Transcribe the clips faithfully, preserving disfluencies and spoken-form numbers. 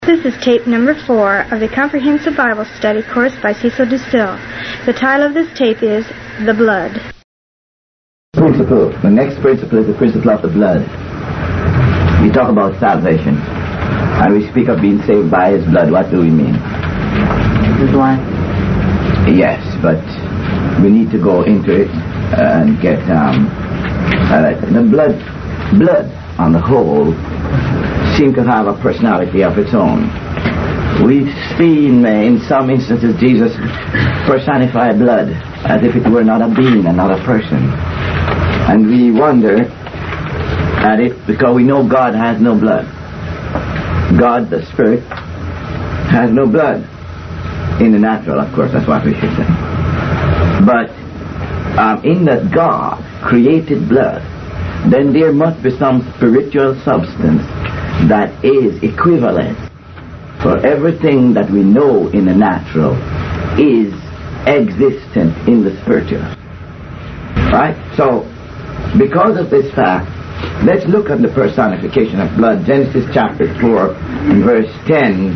This is tape number four of the Comprehensive Bible Study course by Cecil Distill. The title of this tape is The Blood. Principle. The next principle is the principle of the blood. We talk about salvation, and we speak of being saved by His blood. What do we mean? His life. Yes, but we need to go into it and get um, uh, the blood. Blood, on the whole, seem to have a personality of its own. We've seen, in some instances, Jesus personify blood as if it were not a being and not a person. And we wonder at it because we know God has no blood. God, the Spirit, has no blood. In the natural, of course, that's what we should say. But um, in that God created blood, then there must be some spiritual substance that is equivalent. For everything that we know in the natural is existent in the spiritual. Right? So, because of this fact, let's look at the personification of blood. Genesis chapter four and verse ten.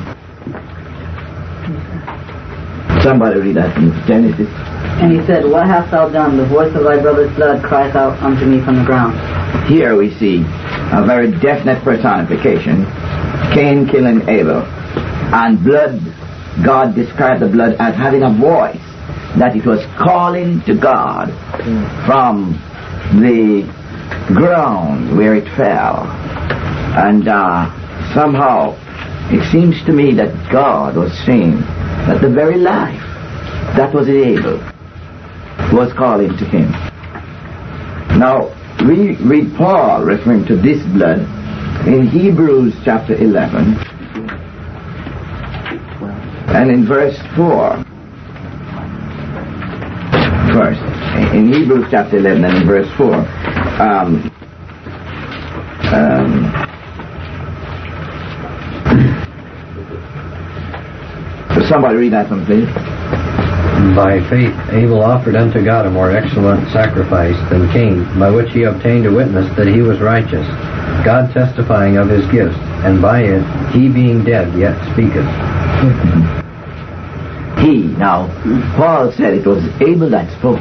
Somebody read that from Genesis. And he said, What hast thou done? The voice of thy brother's blood crieth out unto me from the ground. Here we see a very definite personification. Cain killing Abel. And blood, God described the blood as having a voice, that it was calling to God from the ground where it fell. And uh, somehow it seems to me that God was saying that the very life that was in Abel was calling to him. Now, we read Paul referring to this blood in Hebrews chapter eleven and in verse four. First, in Hebrews chapter eleven and in verse four. Um, um, somebody read that one, please. By faith Abel offered unto God a more excellent sacrifice than Cain, by which he obtained a witness that he was righteous, God testifying of his gifts, and by it he being dead yet speaketh. He, now, Paul said it was Abel that spoke.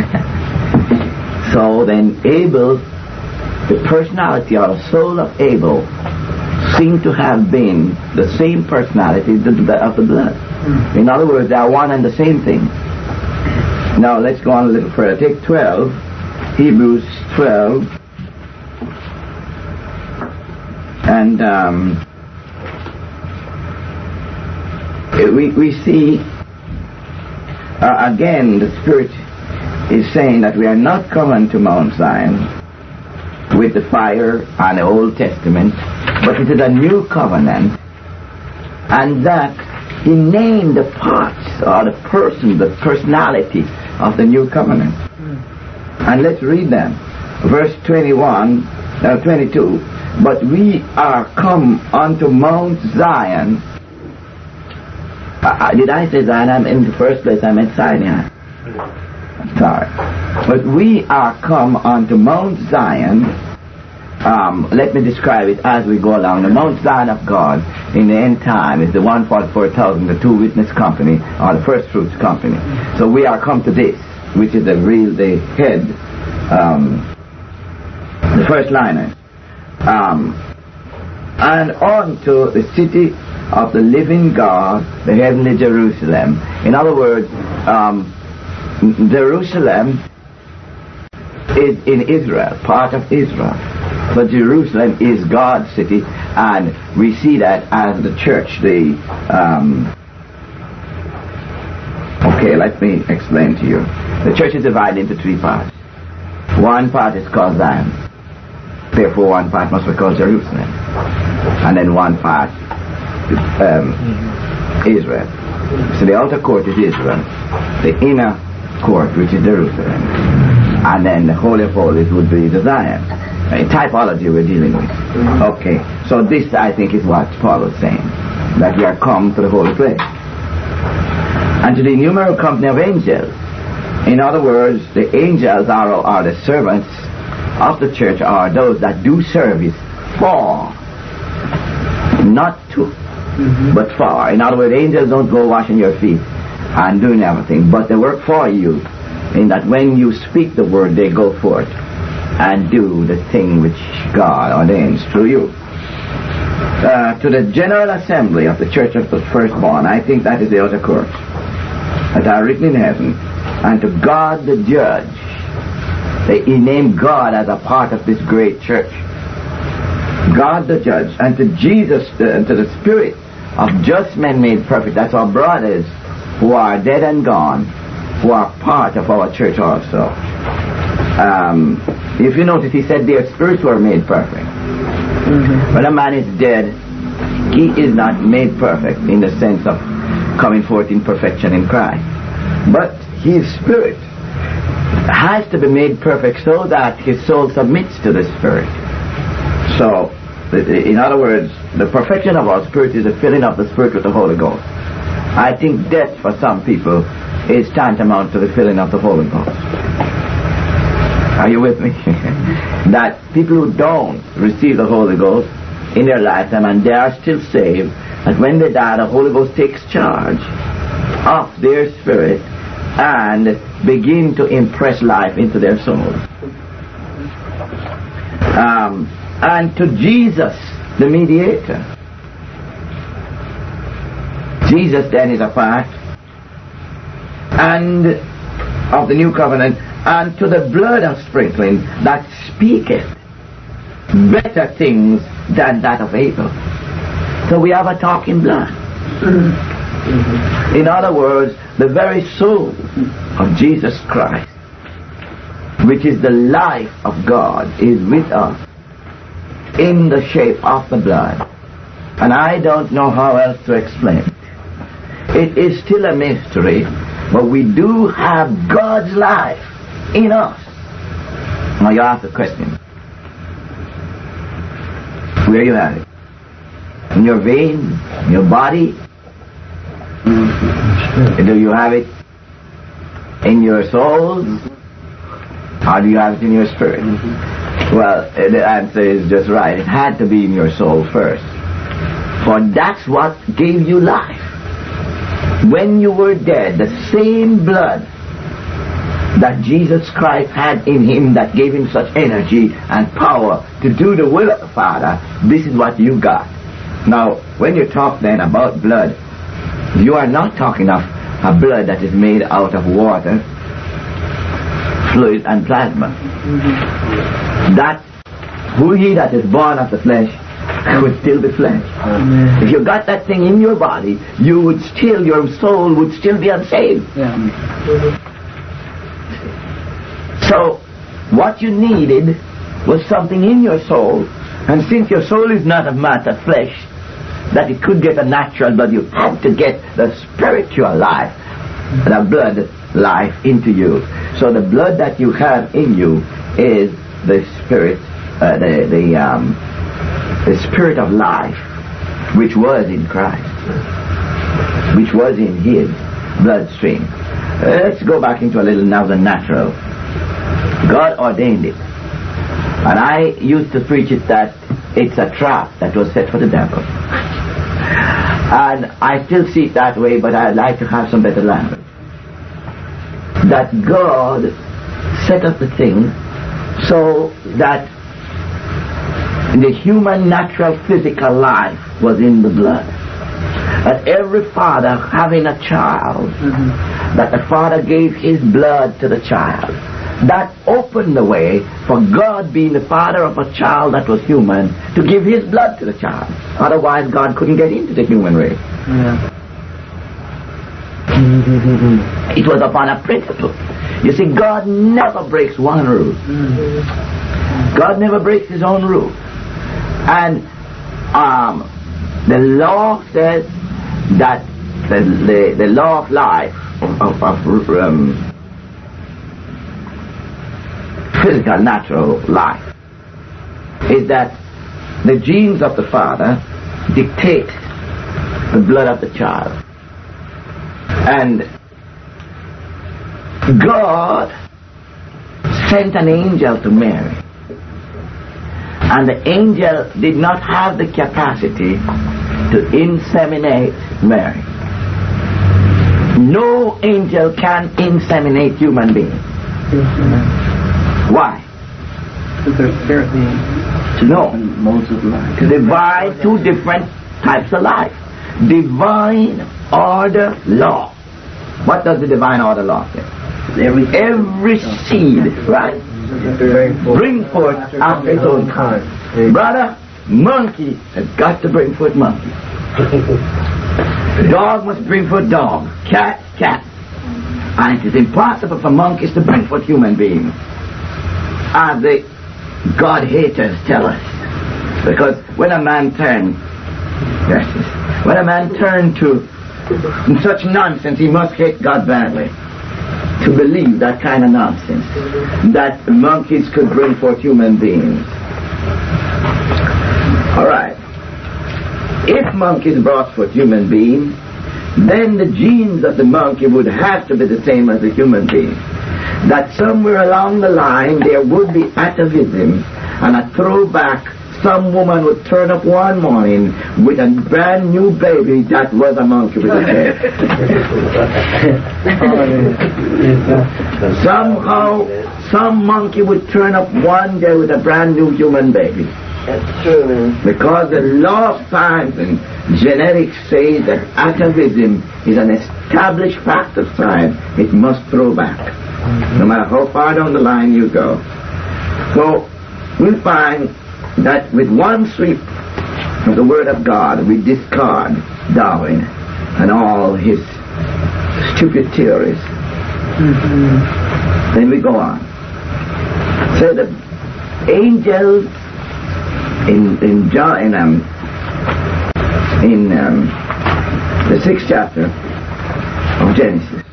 So then Abel, the personality or the soul of Abel, seemed to have been the same personality of the blood. In other words, they are one and the same thing. Now let's go on a little further. Take twelve, Hebrews twelve, and um, we we see uh, again the Spirit is saying that we are not coming to Mount Zion with the fire and the Old Testament, but it is a new covenant, and that He named the parts or the person, the personality of the new covenant. Mm. And let's read them. Verse twenty-one, uh, twenty-two. But we are come unto Mount Zion. Uh, did I say Zion? I'm in the first place I meant Sinai. Sorry. But we are come unto Mount Zion. Um, let me describe it as we go along. The Mount Zion of God in the end time is the one hundred forty-four thousand, the two witness company, or the first fruits company. So we are come to this, which is the real, the head, um, the first liner. Um, and on to the city of the living God, the heavenly Jerusalem. In other words, um, Jerusalem is in Israel, part of Israel. But Jerusalem is God's city, and we see that as the church. The um, okay, let me explain to you. The church is divided into three parts. One part is called Zion. Therefore, one part must be called Jerusalem, and then one part um, Israel. So the outer court is Israel, the inner court, which is Jerusalem, and then the Holy of Holies would be the Zion. A typology we're dealing with. Okay, so this I think is what Paul was saying, that we are come to the holy place. And to the innumerable company of angels. In other words, the angels are, are the servants of the church, are those that do service for, not to, mm-hmm. but for. In other words, angels don't go washing your feet and doing everything, but they work for you, in that when you speak the word, they go forth and do the thing which God ordains through you. Uh, to the General Assembly of the Church of the Firstborn, I think that is the outer court, that are written in heaven, and to God the Judge. They, he named God as a part of this great church. God the Judge, and to Jesus, uh, and to the Spirit of just men made perfect. That's our brothers who are dead and gone, who are part of our church also. Um, if you notice, he said their spirits were made perfect. Mm-hmm. When a man is dead, he is not made perfect in the sense of coming forth in perfection in Christ. But his spirit has to be made perfect so that his soul submits to the Spirit. So, in other words, the perfection of our spirit is the filling of the Spirit with the Holy Ghost. I think death for some people is tantamount to the filling of the Holy Ghost. Are you with me? That people who don't receive the Holy Ghost in their lifetime and they are still saved, that when they die, the Holy Ghost takes charge of their spirit and begin to impress life into their souls. Um, and to Jesus, the mediator. Jesus then is a part and of the new covenant, and to the blood of sprinkling that speaketh better things than that of Abel. So we have a talking blood. Mm-hmm. In other words, the very soul of Jesus Christ, which is the life of God, is with us in the shape of the blood. And I don't know how else to explain it. It is still a mystery, but we do have God's life in us. Now you ask the question, where you have it? In your veins? In your body? Mm-hmm. Do you have it in your soul? Or do you have it in your spirit? Mm-hmm. Well, the answer is just right. It had to be in your soul first. For that's what gave you life. When you were dead, the same blood that Jesus Christ had in him that gave him such energy and power to do the will of the Father, this is what you got. Now, when you talk then about blood, you are not talking of a blood that is made out of water, fluid, and plasma. Mm-hmm. That, who he that is born of the flesh would still be flesh. Amen. If you got that thing in your body, you would still, your soul would still be unsaved. Yeah. So, what you needed was something in your soul, and since your soul is not a matter flesh, that it could get a natural blood, you had to get the spiritual life, the blood life into you. So the blood that you have in you is the spirit, uh, the the um, the spirit of life, which was in Christ, which was in his bloodstream. Uh, let's go back into a little now the natural. God ordained it. And I used to preach it that it's a trap that was set for the devil. And I still see it that way, but I'd like to have some better language. That God set up the thing so that the human natural physical life was in the blood. That every father having a child, mm-hmm. that the father gave his blood to the child. That opened the way for God, being the father of a child that was human, to give his blood to the child. Otherwise God couldn't get into the human race. Yeah. It was upon a principle. You see, God never breaks one rule. Mm-hmm. God never breaks his own rule. And um, the law says that the, the, the law of life, of, of um, physical, natural life, is that the genes of the father dictate the blood of the child. And God sent an angel to Mary. And the angel did not have the capacity to inseminate Mary. No angel can inseminate human beings. Why? Because they're spirit beings. No. Modes of life. Divine, two different types of life. Divine order law. What does the divine order law say? Every, Every seed, right? Bring forth after its own kind. Brother, monkey has got to bring forth monkey. Dog must bring forth dog. Cat, cat. And it is impossible for monkeys to bring forth human beings. As the God haters tell us. Because when a man turns, yes, when a man turns to such nonsense, he must hate God badly. To believe that kind of nonsense, that monkeys could bring forth human beings. All right. If monkeys brought forth human beings, then the genes of the monkey would have to be the same as the human being. That somewhere along the line there would be atavism and a throwback. Some woman would turn up one morning with a brand new baby that was a monkey with a head. Somehow, some monkey would turn up one day with a brand new human baby. That's true, man. Because the law of science and genetics says that atavism is an established fact of science. It must throw back, no matter how far down the line you go. So, we find that with one sweep of the Word of God, we discard Darwin and all his stupid theories. Mm-hmm. Then we go on. So the angels in in John in um in um, the sixth chapter of Genesis,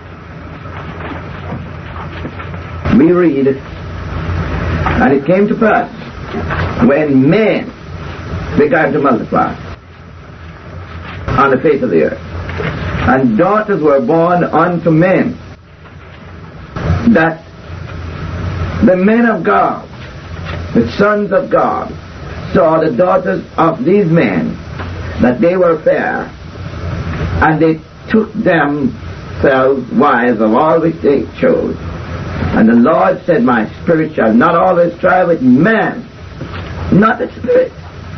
we read, and it came to pass when men began to multiply on the face of the earth, and daughters were born unto men, that the men of God, the sons of God, saw the daughters of these men, that they were fair, and they took themselves wives of all which they chose. And the Lord said, my spirit shall not always strive with man, not the spirit,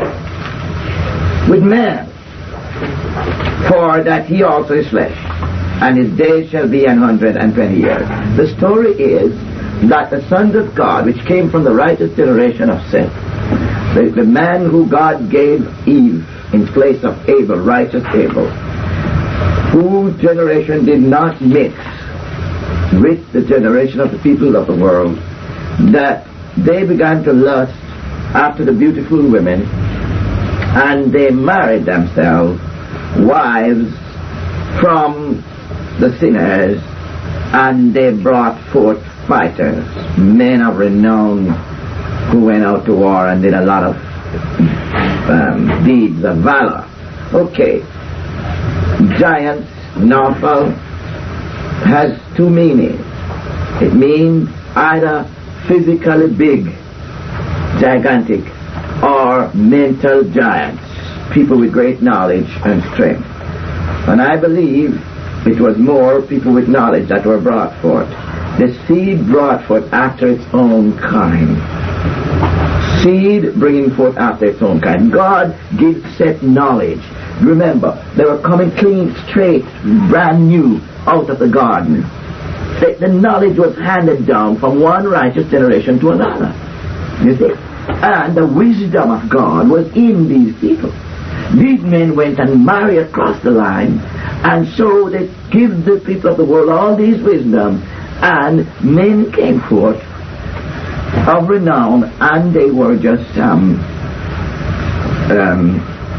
with man, for that he also is flesh, and his days shall be an hundred and twenty years. The story is that the sons of God, which came from the righteous generation of Seth, the, the man who God gave Eve in place of Abel, righteous Abel, whose generation did not mix with the generation of the people of the world, that they began to lust after the beautiful women, and they married themselves wives from the sinners, and they brought forth fighters, men of renown, who went out to war and did a lot of um, deeds of valor. Okay, giants, Norfolk, has two meanings. It means either physically big, gigantic, or mental giants, people with great knowledge and strength. And I believe it was more people with knowledge that were brought forth. The seed brought forth after its own kind. Seed bringing forth after its own kind. God gives Seth knowledge. Remember, they were coming clean, straight, brand new out of the garden. The, the knowledge was handed down from one righteous generation to another. You see? And the wisdom of God was in these people. These men went and married across the line, and so they give the people of the world all these wisdom, and men came forth of renown, and they were just um, um,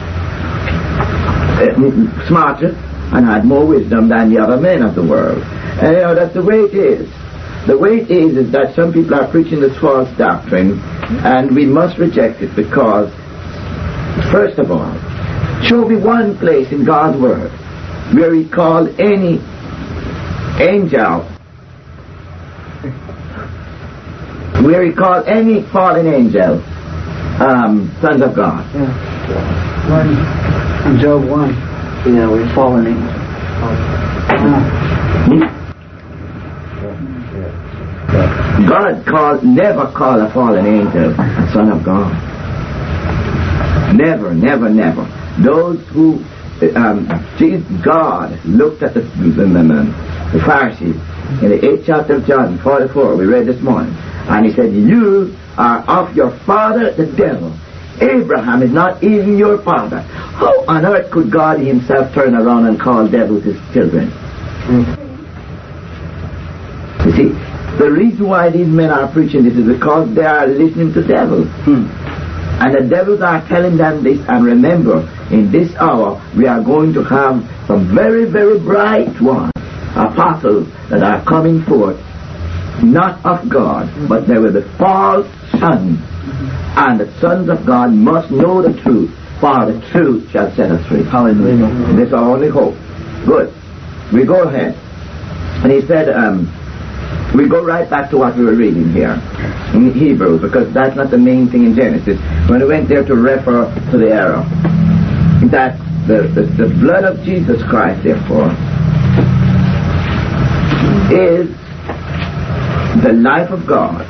uh, smarter and had more wisdom than the other men of the world. And you know, that's the way it is. The way it is is that some people are preaching this false doctrine, and we must reject it because, first of all, show me one place in God's Word where He called any angel, where He called any fallen angel, um, sons of God. Yeah. In Job one. Yeah, we're fallen angels. God called, never called a fallen angel a son of God. Never, never, never. Those who, um, God looked at the, the, the Pharisees in the eighth chapter of John, forty-four, we read this morning, and he said, you are of your father the devil. Abraham is not even your father. How on earth could God himself turn around and call devils his children? Mm. You see, the reason why these men are preaching this is because they are listening to devils. Hmm. And the devils are telling them this. And remember, in this hour, we are going to have some very, very bright ones, apostles that are coming forth, not of God, but they were the false sons. Mm-hmm. And the sons of God must know the truth, for the truth shall set us free. Hallelujah. Mm-hmm. This is our only hope. Good. We go ahead. And he said, um, we go right back to what we were reading here in Hebrews, because that's not the main thing in Genesis. When we went there to refer to the error, that the, the, the blood of Jesus Christ, therefore, is the life of God.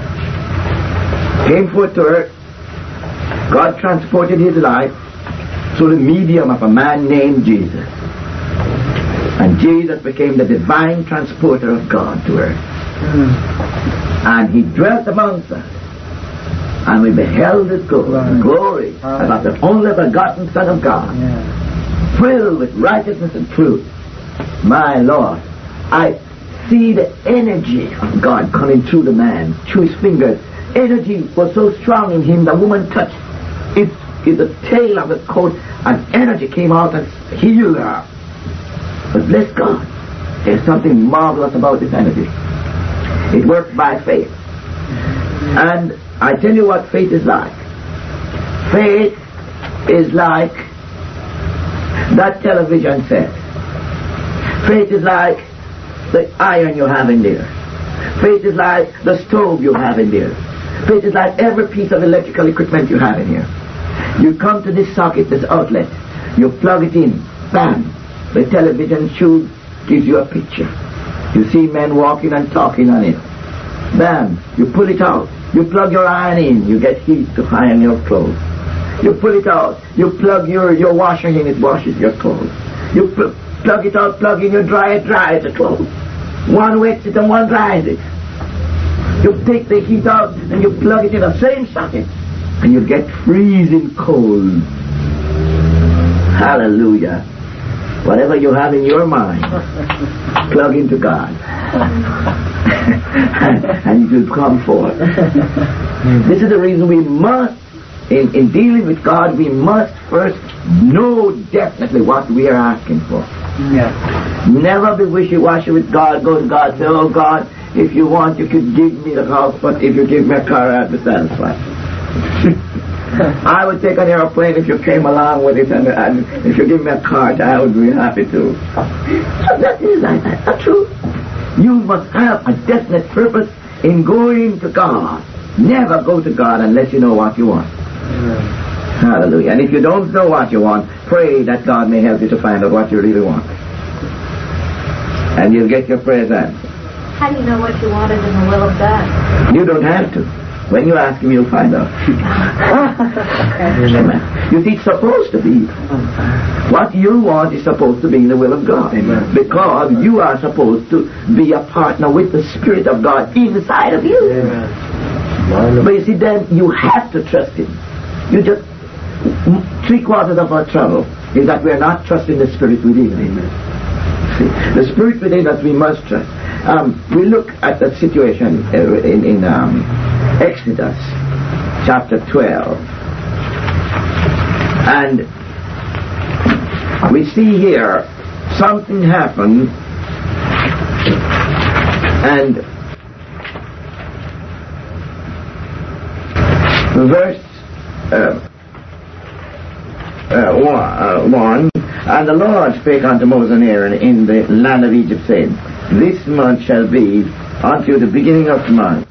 Came forth to earth. God transported his life through the medium of a man named Jesus. And Jesus became the divine transporter of God to earth. Mm. And he dwelt amongst us. And we beheld his glory, right. glory right. as of the only begotten Son of God, yeah. filled with righteousness and truth. My Lord, I see the energy of God coming through the man, through his fingers. Energy was so strong in him, the woman touched it, it the tail of his coat, and energy came out and healed her. But bless God, there's something marvelous about this energy. It works by faith. And I tell you what faith is like. Faith is like that television set. Faith is like the iron you have in there. Faith is like the stove you have in there. Faith is like every piece of electrical equipment you have in here. You come to this socket, this outlet, you plug it in, bam. The television shoot gives you a picture. You see men walking and talking on it. Bam, you pull it out. You plug your iron in, you get heat to iron your clothes. You pull it out. You plug your, your washer in, it washes your clothes. You pl- plug it out, plug in your dryer, it dries the clothes. One wets it and one dries it. You take the heat out and you plug it in the same socket and you get freezing cold. Hallelujah. Whatever you have in your mind, plug into God. and, and it will come forth. This is the reason we must, in, in dealing with God, we must first know definitely what we are asking for. Yeah. Never be wishy-washy with God. Go to God, say, oh God, if you want, you could give me the house, but if you give me a car, I'll be satisfied. I would take an airplane if you came along with it, and, and if you give me a cart, I would be happy too. So that is like that. Not true. You must have a definite purpose in going to God. Never go to God unless you know what you want. Amen. Hallelujah. And if you don't know what you want, pray that God may help you to find out what you really want. And you'll get your prayers answered. How do you know what you want is in the will of God? You don't have to. When you ask him, you'll find out. You see, it's supposed to be. What you want is supposed to be in the will of God. Amen. Because you are supposed to be a partner with the Spirit of God inside of you. Amen. But you see, then you have to trust him. You just, three quarters of our trouble is that we are not trusting the Spirit within. Amen. See, the Spirit within us we must trust. Um, we look at the situation in, in um, Exodus chapter twelve, and we see here something happened, and verse uh, uh, one, uh, one, and the Lord spake unto Moses and Aaron in the land of Egypt, saying, this month shall be unto the beginning of months.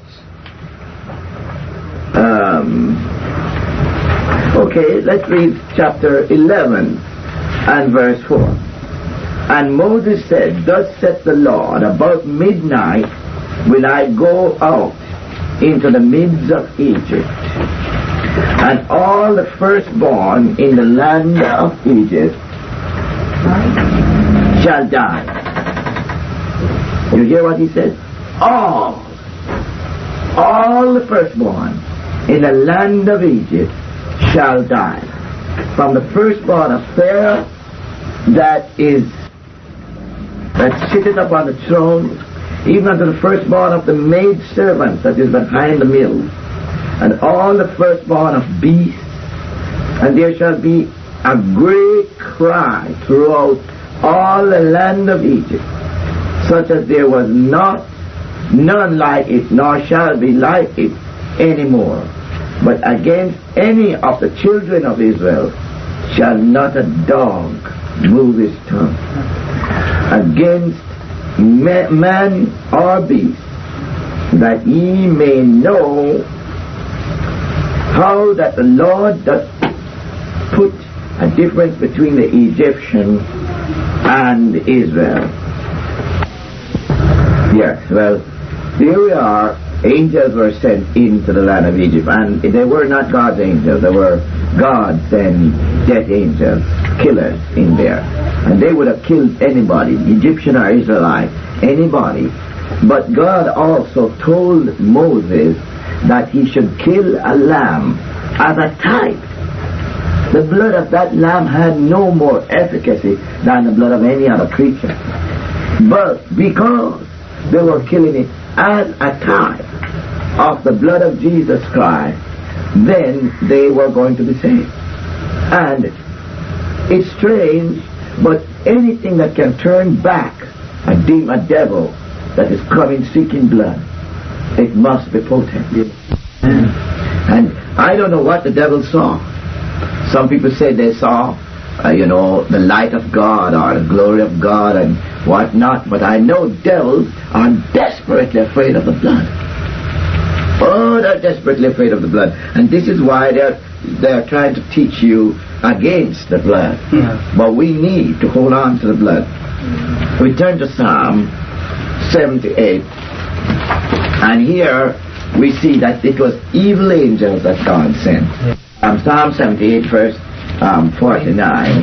Um, okay, let's read chapter eleven and verse four. And Moses said, Thus saith the Lord, about midnight will I go out into the midst of Egypt, and all the firstborn in the land of Egypt shall die. You hear what he said? All. All the firstborn in the land of Egypt shall die. From the firstborn of Pharaoh that is that sitteth upon the throne, even unto the firstborn of the maid servant that is behind the mill, and all the firstborn of beasts, and there shall be a great cry throughout all the land of Egypt, such as there was not none like it, nor shall be like it anymore. But against any of the children of Israel shall not a dog move his tongue. Against man or beast, that ye may know how that the Lord doth put a difference between the Egyptian and Israel. Yes, well, here we are. Angels were sent into the land of Egypt, and they were not God's angels. They were God's and death angels, killers in there. And they would have killed anybody, Egyptian or Israelite, anybody. But God also told Moses that he should kill a lamb as a type. The blood of that lamb had no more efficacy than the blood of any other creature. But because they were killing it as a type of the blood of Jesus Christ, then they were going to be saved. And it's strange, but anything that can turn back a demon, a devil that is coming seeking blood, it must be potent. Mm. And I don't know what the devil saw. Some people say they saw, uh, you know, the light of God or the glory of God and whatnot, but I know devils are desperately afraid of the blood. Oh, they're desperately afraid of the blood. And this is why they're, they're trying to teach you against the blood. Yeah. But we need to hold on to the blood. Mm. We turn to Psalm seventy-eight. And here we see that it was evil angels that God sent. Yeah. Um, Psalm seventy-eight, verse um, forty-nine.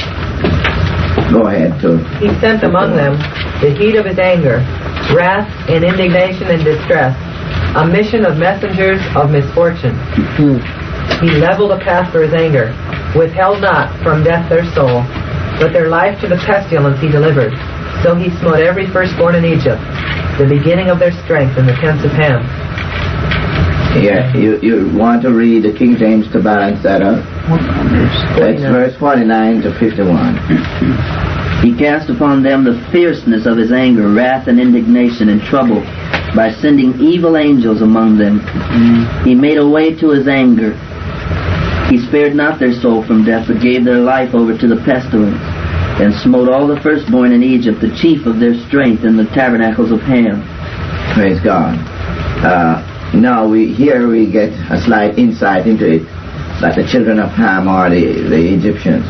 Go ahead, too. He sent among them the heat of his anger, wrath and indignation and distress, a mission of messengers of misfortune. Mm-hmm. He leveled a path for his anger, withheld not from death their soul, but their life to the pestilence he delivered. So he smote every firstborn in Egypt, the beginning of their strength in the tents of Ham. Yeah, you, you want to read the King James to balance that up? That's verse forty-nine to fifty-one. He cast upon them the fierceness of his anger, wrath and indignation and trouble, by sending evil angels among them. Mm. He made a way to his anger. He spared not their soul from death, but gave their life over to the pestilence, and smote all the firstborn in Egypt, the chief of their strength, in the tabernacles of Ham. Praise God. Uh, now we here we get a slight insight into it, that the children of Ham are the, the Egyptians.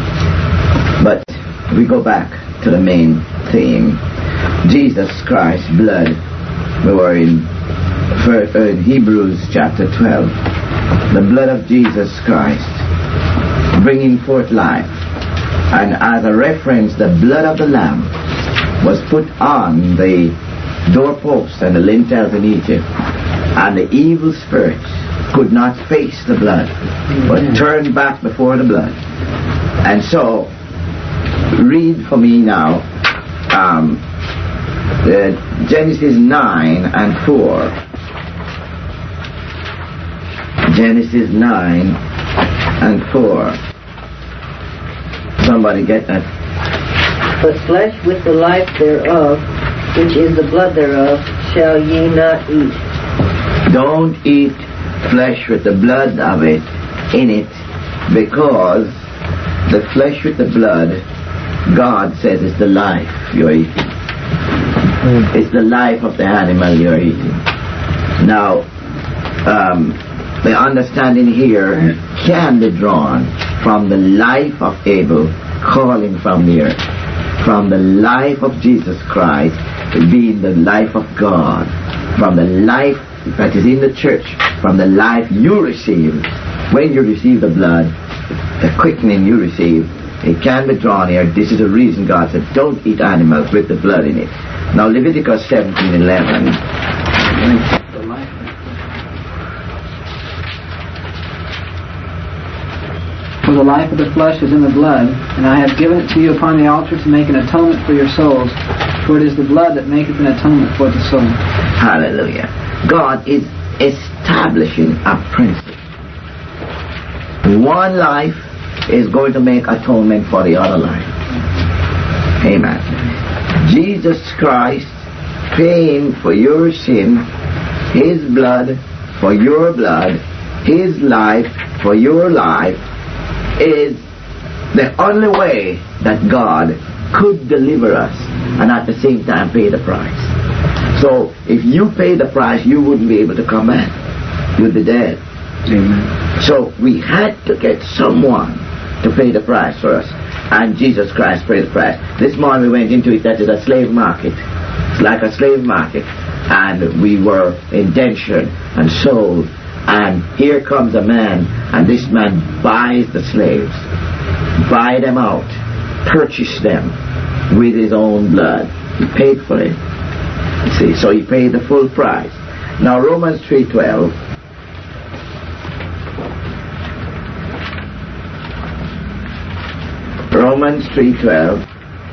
But we go back to the main theme. Jesus Christ's blood. We were in, first, uh, in Hebrews chapter twelve. The blood of Jesus Christ bringing forth life. And as a reference, the blood of the Lamb was put on the doorposts and the lintels in Egypt. And the evil spirits could not face the blood, but turned back before the blood. And so, read for me now um, the Genesis nine and four. Genesis nine and four. Somebody get that? But flesh with the life thereof, which is the blood thereof, shall ye not eat. Don't eat flesh with the blood of it in it, because the flesh with the blood, God says, is the life you're eating. Mm. It's the life of the animal you're eating. Now, um, the understanding here can be drawn from the life of Abel calling from the earth, from the life of Jesus Christ being the life of God, from the life that is in the church, from the life you receive. When you receive the blood, the quickening you receive, it can be drawn here. This is the reason God said, don't eat animals with the blood in it. Now Leviticus seventeen eleven. For the life of the flesh is in the blood, and I have given it to you upon the altar to make an atonement for your souls, for it is the blood that maketh an atonement for the soul. Hallelujah. God is establishing a principle. One life is going to make atonement for the other life. Amen. Jesus Christ paying for your sin, His blood for your blood, His life for your life, is the only way that God could deliver us and at the same time pay the price. So if you pay the price, you wouldn't be able to come back. You'd be dead. Amen. So we had to get someone to pay the price for us, and Jesus Christ paid the price. This morning we went into it. That is a slave market. It's like a slave market, and we were indentured and sold. And here comes a man, and this man buys the slaves, buy them out, purchase them with his own blood. He paid for it. You see, so he paid the full price. Now Romans three twelve. Romans three twelve.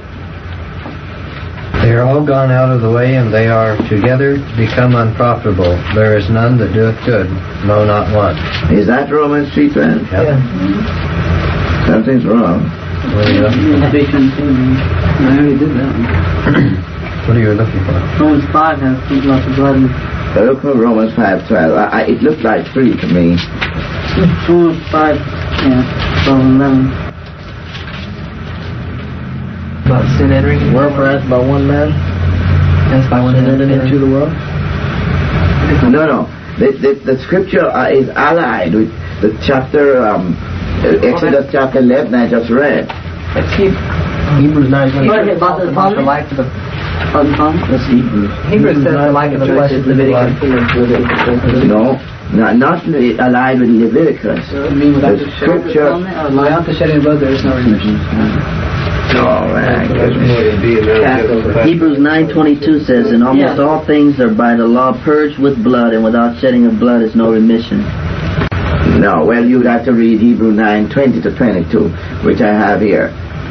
They are all gone out of the way, and they are together become unprofitable. There is none that doeth good, no, not one. Is that Romans three twelve? Yep. Yeah. Something's wrong. What are you looking for? I already did that one. What are you looking for? Romans five has lots of blood. I look for Romans five twelve. I, I, it looked like three to me. Romans five, yeah, twelve and eleven. About sin entering. Wherefore as by one man As by one sin man entered into the world. No, no. The, the, the scripture uh, is allied with the chapter, um, Exodus chapter eleven I just read. Let's keep Hebrews nine twenty-two. About the the life of the That's Hebrews. Hebrews says the life of the flesh is Leviticus. No, not, not li- allied with Leviticus. The scripture. Without the shedding of blood there is no remission. All right. Hebrews nine twenty-two says, and almost Yeah. all things are by the law purged with blood, and without shedding of blood is no remission. No, well, you'd have to read Hebrew nine twenty to twenty-two, which I have here.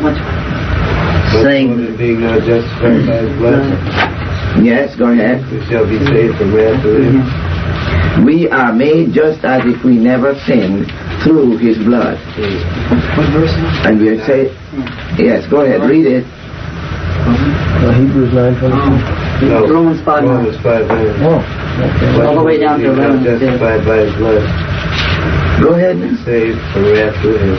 Saying, being now justified by His blood, Yes, go ahead. we shall be saved from wrath through Him. We are made just as if we never sinned through His blood. What verse is it? And we are saved. Yes, go ahead, read it. Hebrews nine twenty-two. No, Romans five nine. Romans five nine. Oh, okay. All the way down to Being now eleven. justified by His blood, Go ahead. saved from wrath through Him.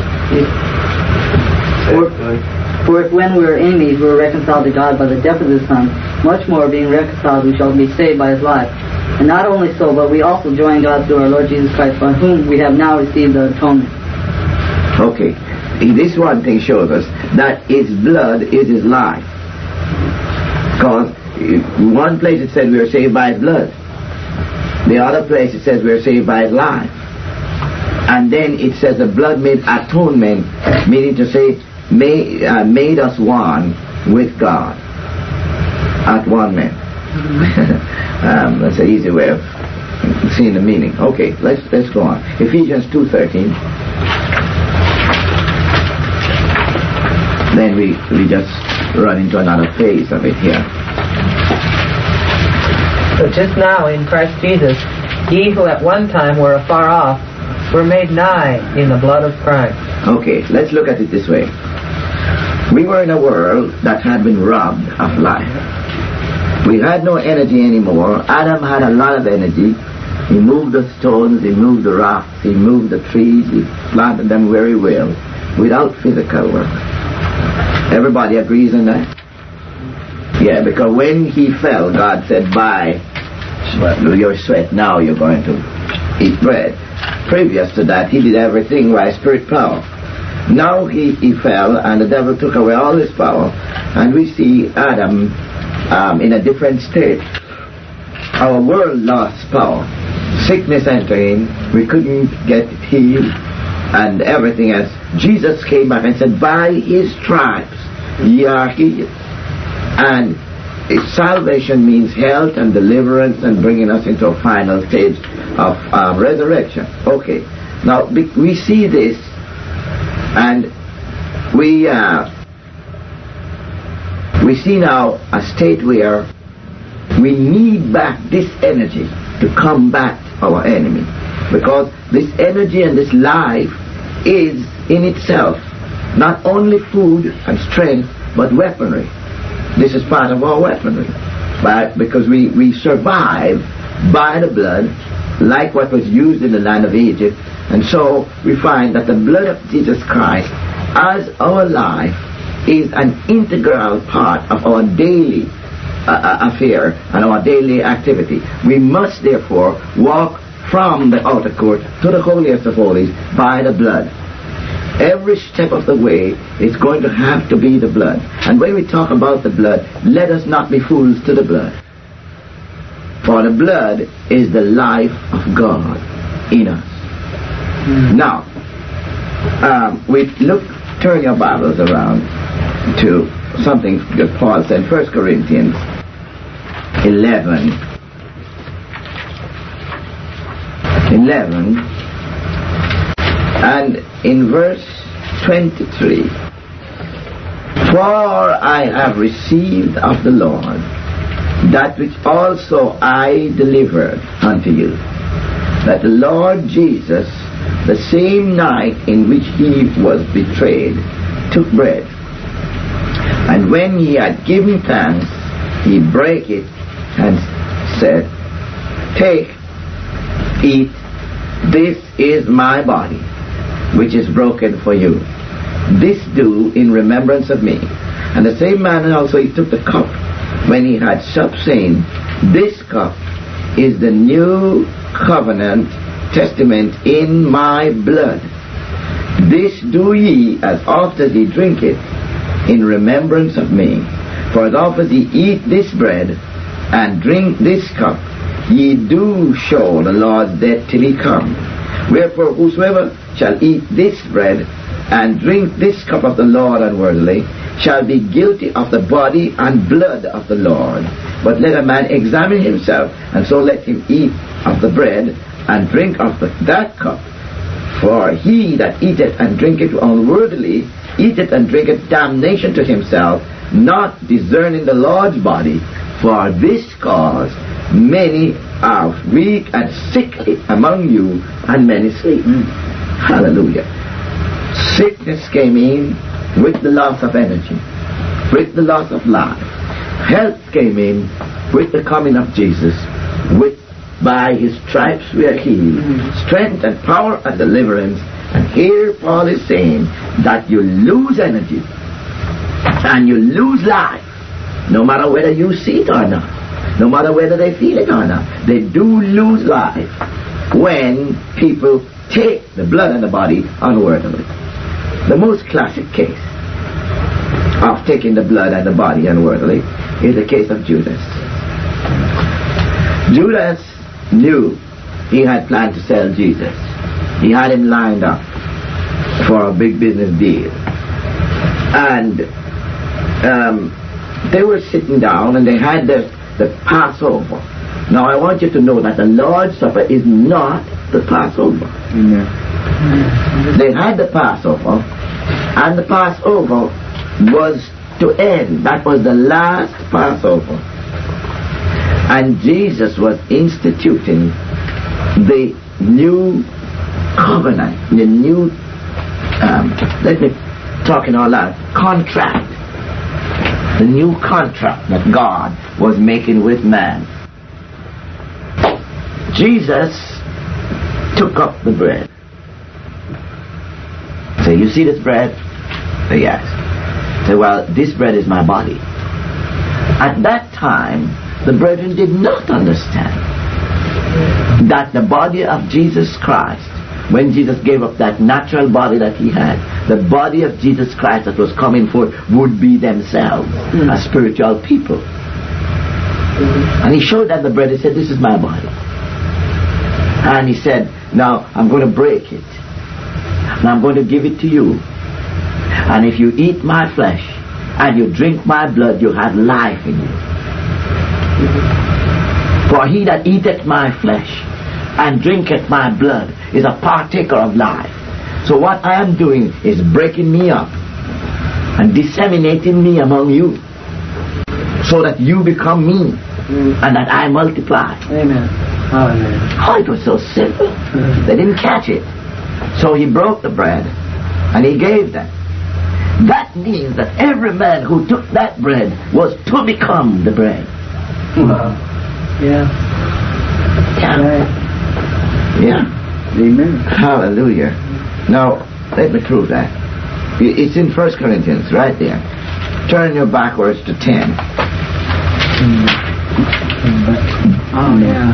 For- Second, For if when we were enemies, we were reconciled to God by the death of His Son, much more, being reconciled, we shall be saved by His life. And not only so, but we also join God through our Lord Jesus Christ, by whom we have now received the atonement. Okay. This one thing shows us that His blood is His life. Because in one place it says we are saved by His blood. The other place it says we are saved by His life. And then it says the blood made atonement, meaning to say made, uh, made us one with God. At one man. um, that's an easy way of seeing the meaning. Okay, let's let's go on. Ephesians two thirteen. Then we we just run into another phase of it here. So just now in Christ Jesus, ye who at one time were afar off, were made nigh in the blood of Christ. Okay, let's look at it this way. We were in a world that had been robbed of life. We had no energy anymore. Adam had a lot of energy. He moved the stones, he moved the rocks, he moved the trees, he planted them very well without physical work. Everybody agrees on that? Yeah, because when he fell, God said, by your sweat, now you're going to eat bread. Previous to that, he did everything by spirit power. Now he, he fell, and the devil took away all his power, and we see Adam um, in a different state. Our world lost power. Sickness entered in. We couldn't get healed, and everything else. Jesus came back and said, by his stripes ye are healed. And salvation means health and deliverance and bringing us into a final stage of uh, resurrection. Okay. Now, we see this, and we uh, we see now a state where we need back this energy to combat our enemy, because this energy and this life is in itself not only food and strength, but weaponry. This is part of our weaponry, but because we, we survive by the blood, like what was used in the land of Egypt. And so we find that the blood of Jesus Christ as our life is an integral part of our daily uh, affair and our daily activity. We must therefore walk from the outer court to the holiest of holies by the blood. Every step of the way is going to have to be the blood. And when we talk about the blood, let us not be fools to the blood. For the blood is the life of God in us. Mm. Now, um, we look, turn your Bibles around to something that Paul said in First Corinthians eleven. eleven. And in verse twenty-three, for I have received of the Lord that which also I delivered unto you, that the Lord Jesus, the same night in which he was betrayed, took bread. And when he had given thanks, he brake it and said, take, eat, this is my body, which is broken for you. This do in remembrance of me. And the same manner also he took the cup when he had supped, saying, this cup is the new covenant testament in my blood. This do ye as oft as ye drink it in remembrance of me. For as oft as ye eat this bread and drink this cup, ye do show the Lord's death till he come. Wherefore whosoever shall eat this bread and drink this cup of the Lord unworthily shall be guilty of the body and blood of the Lord. But let a man examine himself, and so let him eat of the bread and drink of the, that cup. For he that eateth and drinketh unworthily eateth and drinketh damnation to himself, not discerning the Lord's body. For this cause many are weak and sickly among you, and many sleep. Mm. Hallelujah. Sickness came in with the loss of energy, with the loss of life. Health came in with the coming of Jesus. With by his stripes we are healed. Mm. Strength and power and deliverance. And here Paul is saying that you lose energy and you lose life, no matter whether you see it or not. No matter whether they feel it or not, they do lose life when people take the blood and the body unworthily. The most classic case of taking the blood and the body unworthily is the case of Judas. Judas knew he had planned to sell Jesus. He had him lined up for a big business deal. And um, they were sitting down and they had the the Passover. Now I want you to know that the Lord's Supper is not the Passover. Mm-hmm. They had the Passover, and the Passover was to end. That was the last Passover. And Jesus was instituting the new covenant, the new, um, let me talk in all that, contract. The new contract that God was making with man. Jesus took up the bread. Say, you see this bread? Say, yes. Say, well, this bread is my body. At that time, the brethren did not understand that the body of Jesus Christ, when Jesus gave up that natural body that he had, the body of Jesus Christ that was coming forth would be themselves mm. a spiritual people. Mm-hmm. And he showed them the bread. He said, this is my body. And he said, now I'm going to break it. And I'm going to give it to you. And if you eat my flesh and you drink my blood, you have life in you. Mm-hmm. For he that eateth my flesh and drinketh my blood is a partaker of life. So what I am doing is breaking me up and disseminating me among you so that you become me mm. and that I multiply. Amen. Amen. Oh, it was so simple. Mm. They didn't catch it. So he broke the bread and he gave them. That means that every man who took that bread was to become the bread. Wow. Yeah. Yeah. Right. Yeah. Amen. Hallelujah. Now, let me prove that. It's in First Corinthians, right there. Turn your backwards to ten. Oh, yeah.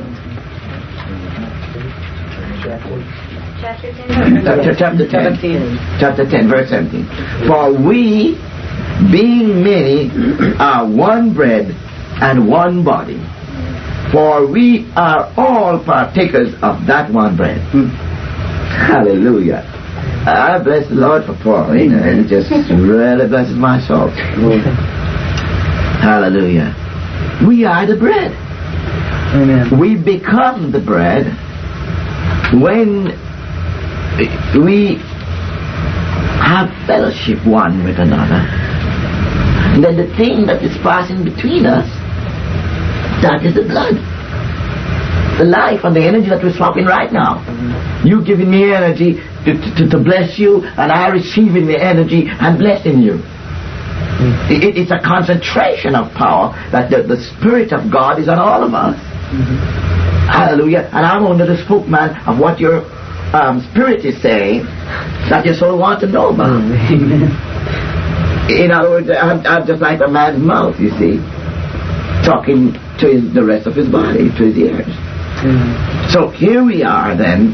Chapter ten. Chapter, chapter ten. Chapter ten, verse seventeen. For we, being many, are one bread and one body. For we are all partakers of that one bread. Hallelujah. I bless the Lord for Paul. Amen. It just really blesses my soul. Hallelujah. We are the bread. Amen. We become the bread when we have fellowship one with another. And then the thing that is passing between us, that is the blood. The life and the energy that we're swapping right now. You giving me energy to, to, to bless you, and I receiving the energy and blessing you. Mm-hmm. It, it's a concentration of power that the, the Spirit of God is on all of us. Mm-hmm. Hallelujah. And I'm under the spokesman of what your um, spirit is saying that your soul wants to know about. Mm-hmm. In other words, I'm, I'm just like a man's mouth, you see, talking to his, the rest of his body, to his ears. Mm. So here we are then.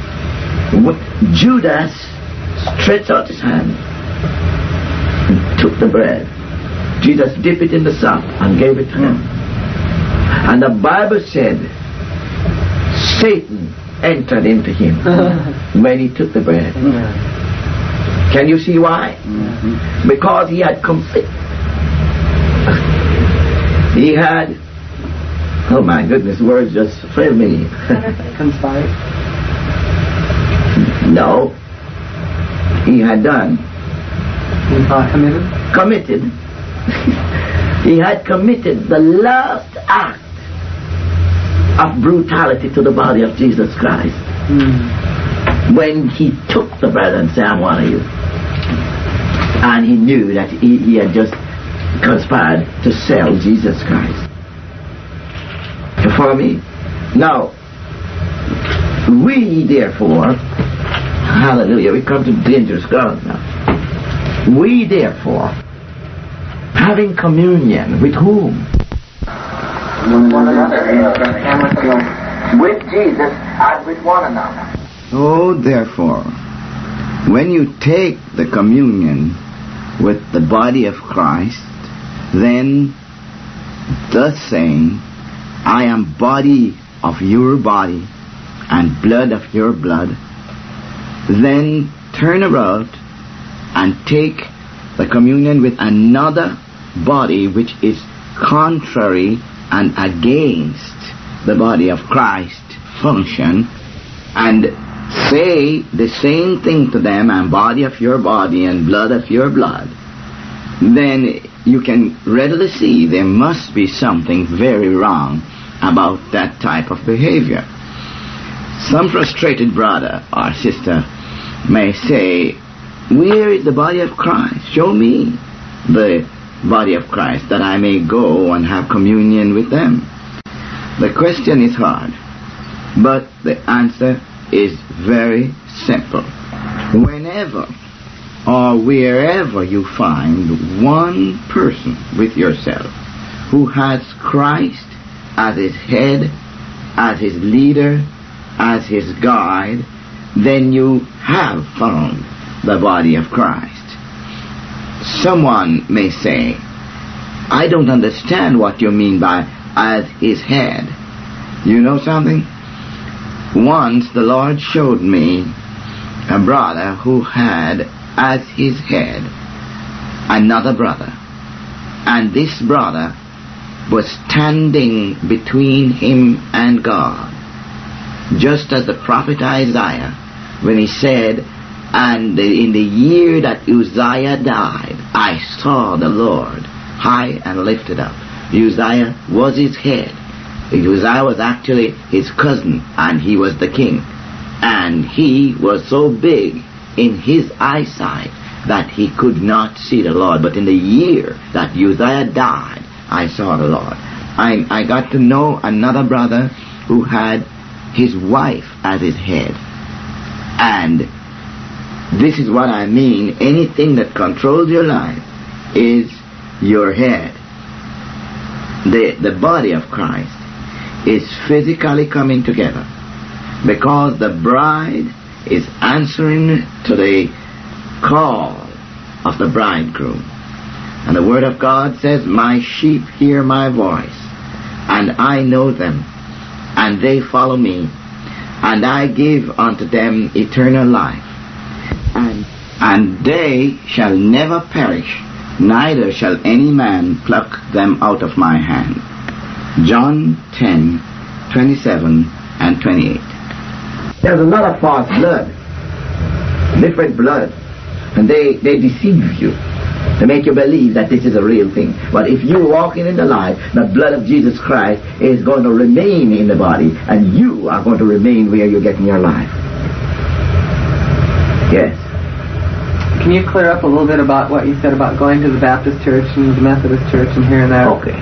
Judas stretched out his hand and took the bread. Jesus dipped it in the sop and gave it to him. And the Bible said Satan entered into him when he took the bread. Mm. Can you see why? Mm-hmm. Because he had conflict. He had, oh my goodness, words just fail me. Conspired? No. He had done. Uh, committed? Committed. He had committed the last act of brutality to the body of Jesus Christ. Mm. When he took the bread and said, I'm one of you. And he knew that he, he had just conspired to sell Jesus Christ. You follow me? Now, we therefore, hallelujah, we come to dangerous ground now. We therefore, having communion with whom? One another. With Jesus and with one another. Oh, therefore, when you take the communion with the body of Christ, then thus saying, I am body of your body and blood of your blood, then turn about and take the communion with another body which is contrary and against the body of Christ function, and say the same thing to them, and body of your body and blood of your blood, then you can readily see there must be something very wrong about that type of behavior. Some frustrated brother or sister may say, where is the body of Christ? Show me the body of Christ that I may go and have communion with them. The question is hard, but the answer is very simple. Whenever or wherever you find one person with yourself who has Christ as his head, as his leader, as his guide, then you have found the body of Christ. Someone may say, I don't understand what you mean by as his head. You know something? Once the Lord showed me a brother who had as his head another brother. And this brother was standing between him and God. Just as the prophet Isaiah, when he said, and in the year that Uzziah died, I saw the Lord high and lifted up. Uzziah was his head. Uzziah was actually his cousin, and he was the king. And he was so big in his eyesight that he could not see the Lord. But in the year that Uzziah died, I saw the Lord. I, I got to know another brother who had his wife as his head. And this is what I mean. Anything that controls your life is your head. The, the body of Christ is physically coming together because the bride is answering to the call of the bridegroom. And the Word of God says, my sheep hear my voice, and I know them, and they follow me, and I give unto them eternal life, and, and they shall never perish, neither shall any man pluck them out of my hand. John ten, twenty-seven and twenty-eight. There's another false blood, different blood, and they, they deceive you to make you believe that this is a real thing. But if you're walking in the light, the blood of Jesus Christ is going to remain in the body, and you are going to remain where you're getting your life. Yes. Can you clear up a little bit about what you said about going to the Baptist church and the Methodist church and here and there? Okay.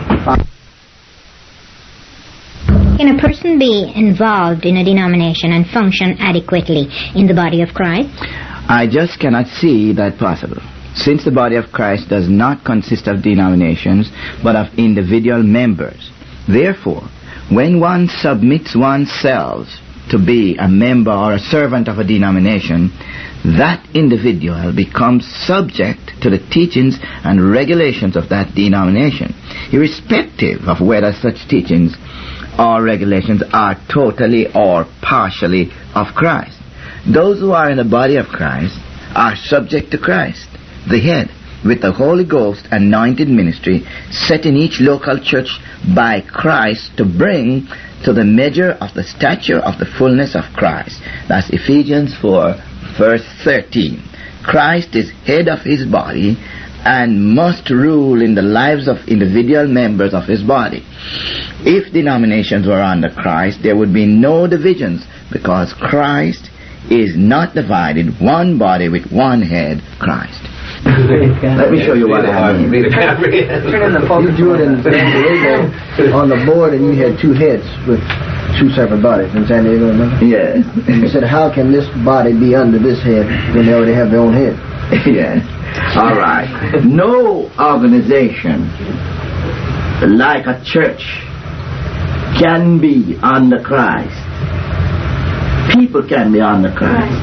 Can a person be involved in a denomination and function adequately in the body of Christ? I just cannot see that possible. Since the body of Christ does not consist of denominations, but of individual members. Therefore, when one submits oneself to be a member or a servant of a denomination, that individual becomes subject to the teachings and regulations of that denomination, irrespective of whether such teachings or regulations are totally or partially of Christ. Those who are in the body of Christ are subject to Christ, the head, with the Holy Ghost anointed ministry set in each local church by Christ to bring to the measure of the stature of the fullness of Christ. That's Ephesians four, verse thirteen. Christ is head of his body and must rule in the lives of individual members of his body. If denominations were under Christ, there would be no divisions, because Christ is not divided, one body with one head, Christ. Let me show you what I mean. You drew it in San Diego on the board, and you had two heads with two separate bodies in San Diego, remember? Yes. And you said, how can this body be under this head when they already have their own head? Yes. All right. No organization like a church can be under Christ. People can be under Christ.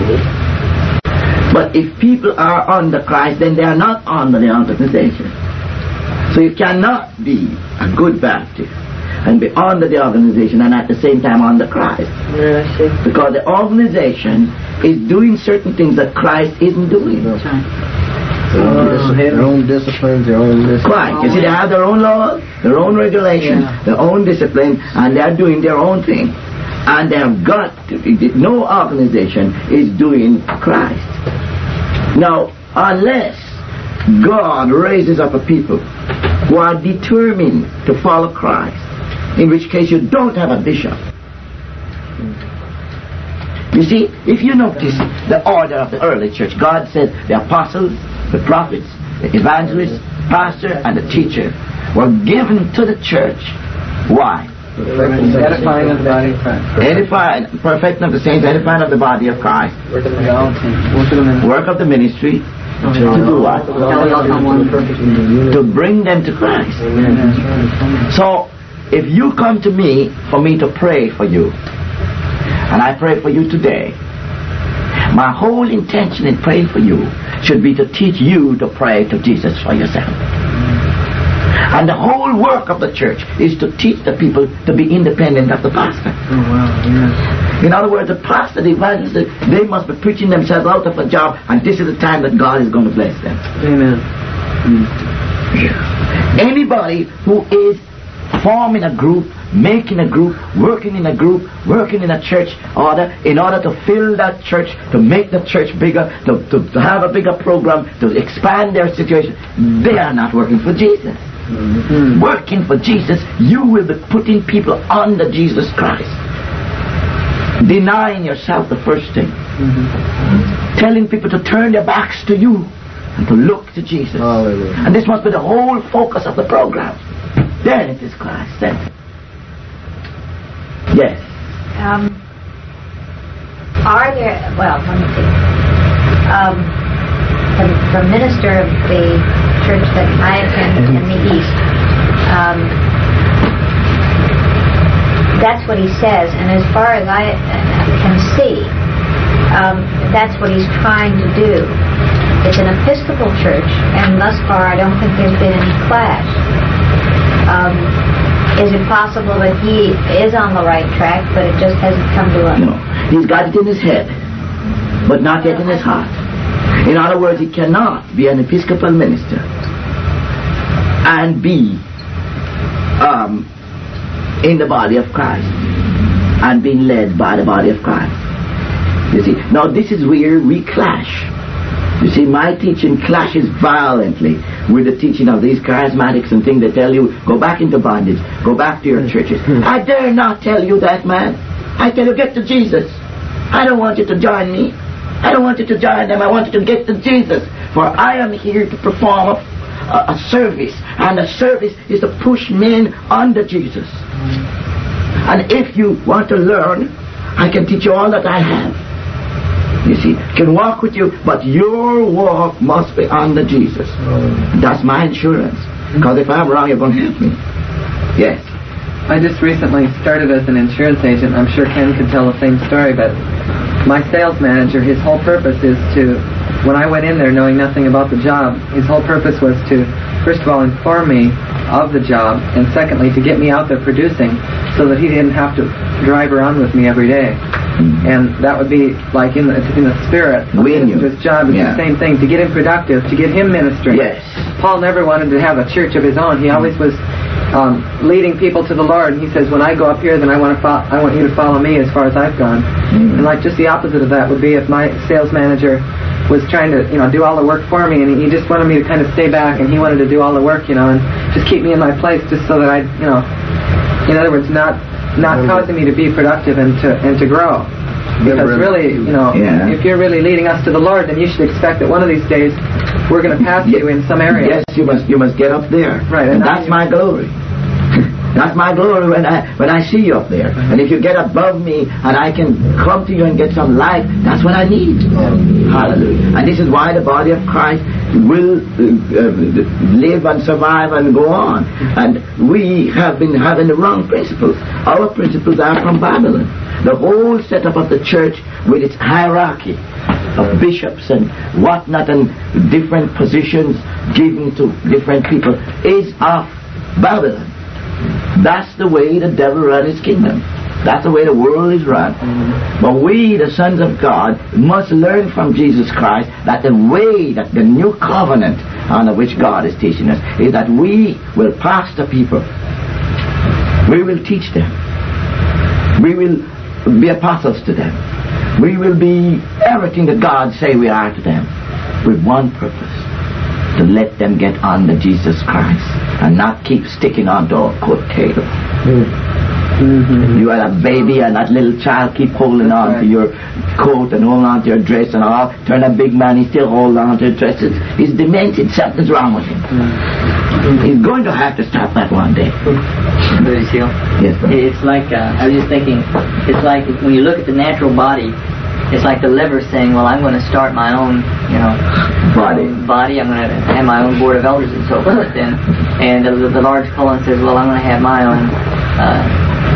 But if people are under Christ, then they are not under the organization. So you cannot be a good Baptist and be under the organization and at the same time under Christ. Because the organization is doing certain things that Christ isn't doing. Uh, their own disciplines, their own disciplines. Right. You see, they have their own laws, their own regulations, yeah. their own discipline, and they are doing their own thing. And they have got to be, no organization is doing Christ. Now, unless God raises up a people who are determined to follow Christ, in which case you don't have a bishop. You see, if you notice the order of the early church, God said the apostles, the prophets, the evangelists, pastor, and the teacher were given to the church. Why? Edifying of the body of Christ. Edifying, perfecting of the saints, edifying of the body of Christ. Work of the ministry. Work of the ministry. To do what? To bring them to Christ. So, if you come to me for me to pray for you, and I pray for you today, My whole intention in praying for you should be to teach you to pray to Jesus for yourself. And the whole work of the church is to teach the people to be independent of the pastor. Oh, wow. Yes. In other words, the pastor, the evangelist, they must be preaching themselves out of a job, and this is the time that God is going to bless them. Amen. Mm. Yeah. Anybody who is forming a group, making a group, working in a group, working in a church order, in order to fill that church, to make the church bigger, to, to, to have a bigger program, to expand their situation, they are not working for Jesus. Mm-hmm. Working for Jesus, you will be putting people under Jesus Christ. Denying yourself the first thing. Mm-hmm. Telling people to turn their backs to you and to look to Jesus. Hallelujah. And this must be the whole focus of the program. Then it is Christ-centered. Yes. Um, are there, well, let me see. Um, the, the minister of the church that I attend in the East, um, that's what he says, and as far as I can see, um, that's what he's trying to do. It's an Episcopal church, and thus far I don't think there's been any clash. Um, is it possible that he is on the right track, but it just hasn't come to us? No. He's got it in his head, but not yet in his heart. In other words, he cannot be an Episcopal minister and be um, in the body of Christ and being led by the body of Christ. You see, now this is where we clash. You see, my teaching clashes violently with the teaching of these charismatics and things that tell you, go back into bondage, go back to your churches. I dare not tell you that, man. I tell you, get to Jesus. I don't want you to join me. I don't want you to join them. I want you to get to Jesus. For I am here to perform a, a, a service. And the service is to push men under Jesus. And if you want to learn, I can teach you all that I have. You see, can walk with you, but your walk must be under Jesus. That's my insurance. Because if I'm wrong, you're going to help me. Yes. I just recently started as an insurance agent. I'm sure Ken could tell the same story, but my sales manager, his whole purpose is to, when I went in there knowing nothing about the job, his whole purpose was to, first of all, inform me of the job, and secondly, to get me out there producing so that he didn't have to drive around with me every day. And that would be like in the, in the spirit of his job. It's yeah. the same thing, to get him productive, to get him ministering. Yes. Paul never wanted to have a church of his own. He always was um, leading people to the Lord. And he says, when I go up here, then I want to fo- I want you to follow me as far as I've gone. Mm-hmm. And like just the opposite of that would be if my sales manager was trying to, you know, do all the work for me, and he just wanted me to kind of stay back, and he wanted to do all the work, you know, and just keep me in my place just so that I, you know, in other words, not not causing me to be productive and to and to grow. Because really, you know, yeah. if you're really leading us to the Lord, then you should expect that one of these days we're going to pass you in some area. Yes, you must you must get up there. Right, and, and that's my glory. That's my glory when I when I see you up there. And if you get above me and I can come to you and get some light, that's what I need. Hallelujah. And this is why the body of Christ will uh, live and survive and go on. And we have been having the wrong principles. Our principles are from Babylon. The whole setup of the church with its hierarchy of bishops and whatnot and different positions given to different people is of Babylon. That's the way the devil runs his kingdom. That's the way the world is run. Mm-hmm. But we, the sons of God, must learn from Jesus Christ that the way, that the new covenant under which God is teaching us, is that we will pastor people. We will teach them. We will be apostles to them. We will be everything that God say we are to them, with one purpose: to let them get under Jesus Christ and not keep sticking onto a coattail. Mm-hmm. You are a baby and that little child keep holding That's on right. to your coat and holding on to your dress and all. Turn a big man, he still hold on to his dress. He's demented. Something's wrong with him. Mm-hmm. He's going to have to stop that one day. Brother Seal? Yes, brother. It's like, uh, I was just thinking, it's like when you look at the natural body, it's like the liver saying, well, I'm going to start my own, you know, body. body. I'm going to have my own board of elders and so forth. And, and the, the large colon says, well, I'm going to have my own uh,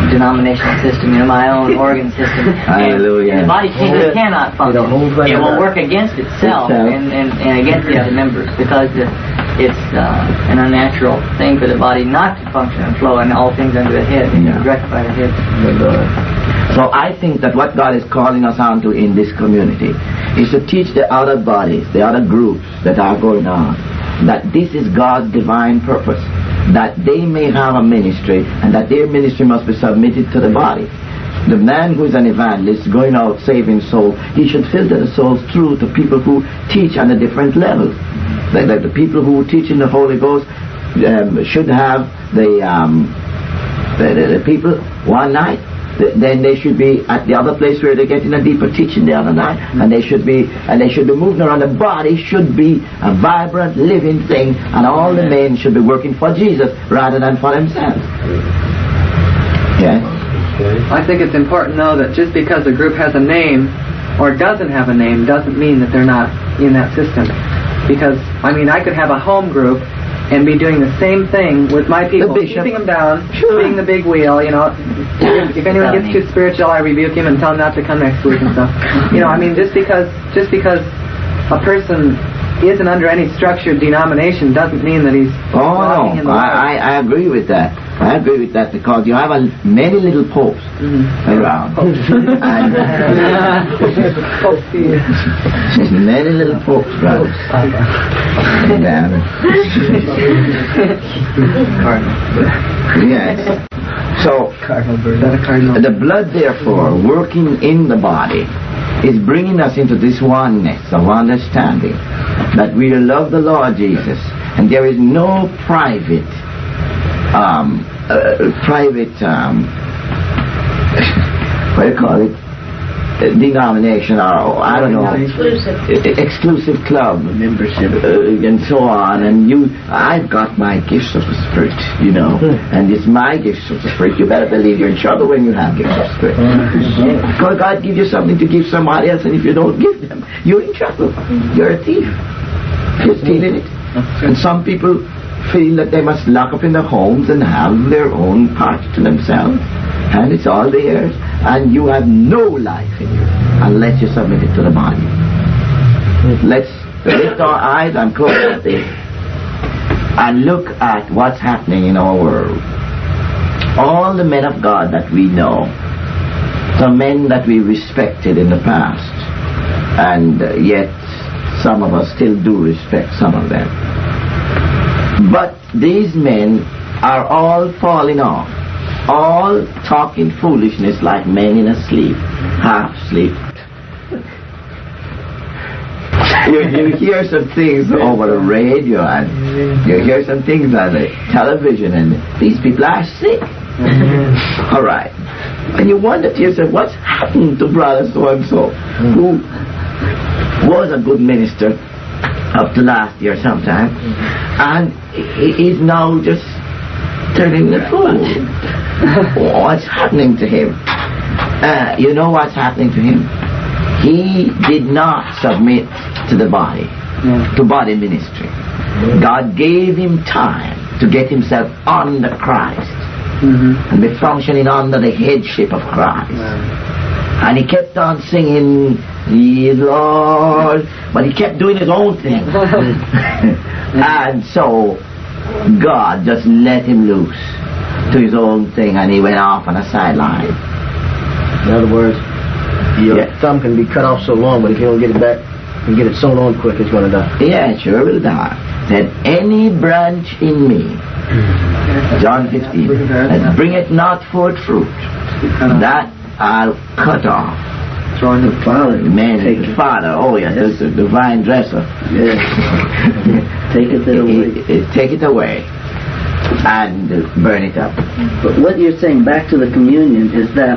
denominational system, you know, my own organ system. Hallelujah. And the body simply cannot function. It will work against itself and, and, and against the other members because the, it's uh, an unnatural thing for the body not to function and flow, and all things under the head, Yeah. directed by the head. So I think that what God is calling us on to in this community is to teach the other bodies, the other groups that are going on, that this is God's divine purpose, that they may have a ministry and that their ministry must be submitted to the body. The man who is an evangelist going out saving souls, he should filter the souls through to people who teach on a different level. That, that the people who teach in the Holy Ghost um, should have the, um, the, the, the people one night. Then they should be at the other place where they're getting a deeper teaching the other night, and they should be and they should be moving around. The body should be a vibrant, living thing, and all the men should be working for Jesus rather than for themselves. Yeah. I think it's important, though, that just because a group has a name or doesn't have a name doesn't mean that they're not in that system. Because, I mean, I could have a home group and be doing the same thing with my people, keeping them down, sure. being the big wheel, you know. If, if anyone gets too spiritual, I rebuke him and tell him not to come next week and stuff. You know, I mean, just because just because a person isn't under any structured denomination doesn't mean that he's oh no I, I, I agree with that I agree with that because you have a, many little popes mm-hmm. around and, many little popes around yes. So the blood therefore working in the body is bringing us into this oneness of understanding that we love the Lord Jesus, and there is no private, um, uh, private, um, what do you call it, uh, denomination or I don't know, exclusive, exclusive club membership uh, and so on. And you, I've got my gifts of the Spirit, you know, and it's my gifts of the Spirit. You better believe you're in trouble when you have gifts of the Spirit. Because God gives you something to give somebody else, and if you don't give them, you're in trouble. You're a thief. You're stealing it. And some people feel that they must lock up in their homes and have their own parts to themselves, and it's all theirs, and you have no life in you unless you submit it to the body. Let's lift our eyes and close our eyes and look at what's happening in our world. All the men of God that we know, some men that we respected in the past, and uh, yet some of us still do respect some of them. But these men are all falling off, all talking foolishness like men in a sleep, half sleep. you, you hear some things over the radio, and you hear some things on the television, and these people are sick. All right. And you wonder to yourself, what's happened to brother so-and-so, who was a good minister up to last year sometime, and he is now just turning the fool. What's happening to him? Uh, you know what's happening to him? He did not submit to the body, to body ministry. God gave him time to get himself under Christ, mm-hmm. and be functioning under the headship of Christ. And he kept on singing, "Ye Lord," but he kept doing his own thing. And so God just let him loose to his own thing, and he went off on a sideline. In other words, your yeah. thumb can be cut off so long, but if you don't get it back and get it sewn on quick, it's going to die. Yeah, it sure will die. That any branch in me, John fifteen, that bringeth not forth fruit, that I'll cut off. Throwing the Father. Man, the Father. Oh, yes, yes. The, the vine dresser. Yes. Take it away. It, it, take it away and uh, burn it up. But what you're saying, back to the communion, is that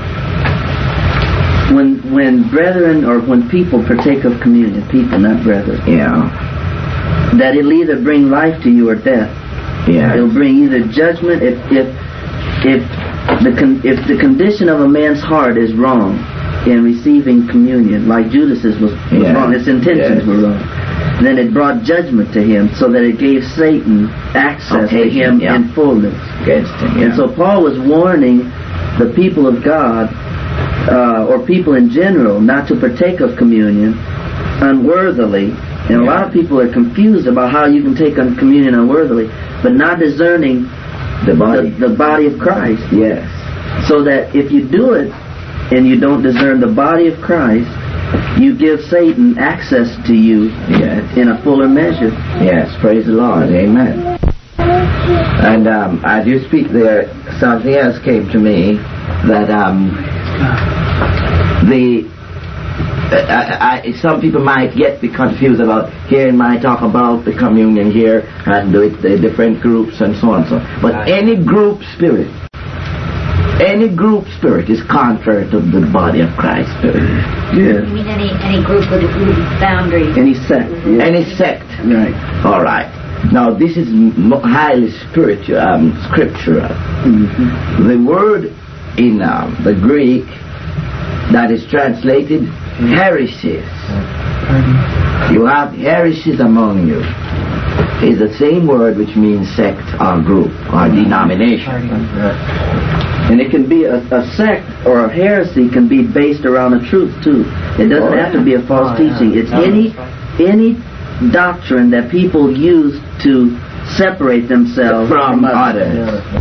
when when brethren or when people partake of communion, people, not brethren, yeah, that it'll either bring life to you or death. Yeah, it'll bring either judgment if if if the con- if the condition of a man's heart is wrong in receiving communion, like Judas's was, was yeah. wrong, his intentions yes. were wrong, then it brought judgment to him, so that it gave Satan access okay, to him yeah. in fullness. Against him, yeah. And so Paul was warning the people of God, uh, or people in general, not to partake of communion unworthily. And a lot of people are confused about how you can take on communion unworthily, but not discerning the body, the, the body of Christ. Yes. So that if you do it and you don't discern the body of Christ, you give Satan access to you yes. in a fuller measure. Yes, praise the Lord. Amen. And um, as you speak there, something else came to me that um, the I, I, some people might yet be confused about hearing my talk about the communion here and do it the different groups and so on and so on. But any group spirit, any group spirit is contrary to the body of Christ spirit. Yes. You mean any any group with boundaries? Any sect. Mm-hmm. Any sect. Right. All right. Now this is highly spiritual, um, scriptural. Mm-hmm. The word in um, the Greek that is translated heresies. You have heresies among you. It's the same word which means sect or group or denomination. And it can be a, a sect or a heresy can be based around a truth too. It doesn't oh, have to be a false oh, teaching. Yeah. It's oh, any any doctrine that people use to separate themselves from, from others. others.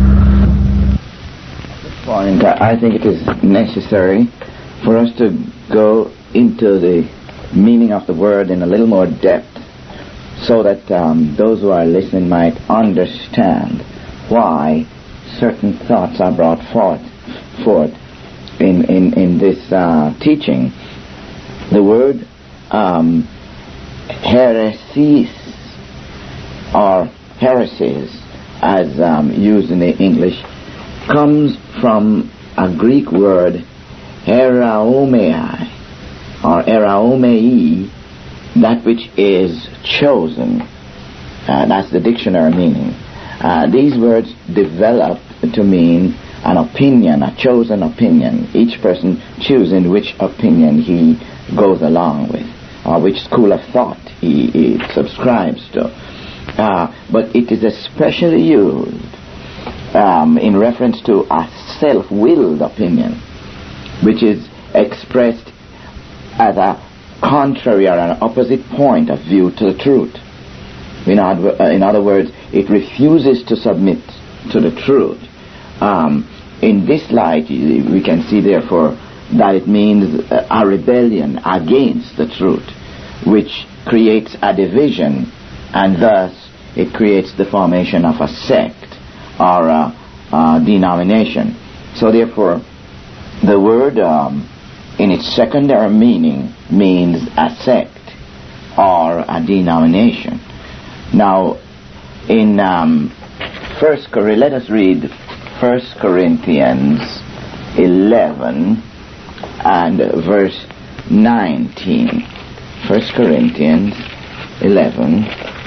Point, I think it is necessary for us to go into the meaning of the word in a little more depth, so that um, those who are listening might understand why certain thoughts are brought forth, forth in, in, in this uh, teaching. The word um, heresies, or heresies, as um, used in the English, comes from a Greek word, eraomei, or eraomei, that which is chosen. Uh, that's the dictionary meaning. Uh, these words develop to mean an opinion, a chosen opinion. Each person choosing which opinion he goes along with, or which school of thought he, he subscribes to. Uh, but it is especially used um, in reference to a self-willed opinion, which is expressed as a contrary or an opposite point of view to the truth. In other, uh, in other words, it refuses to submit to the truth. Um, in this light, we can see, therefore, that it means a rebellion against the truth, which creates a division, and thus it creates the formation of a sect or a, a denomination. So, therefore, the word, um, in its secondary meaning, means a sect or a denomination. Now, in um, First Corinthians, let us read First Corinthians eleven and verse nineteen. First Corinthians eleven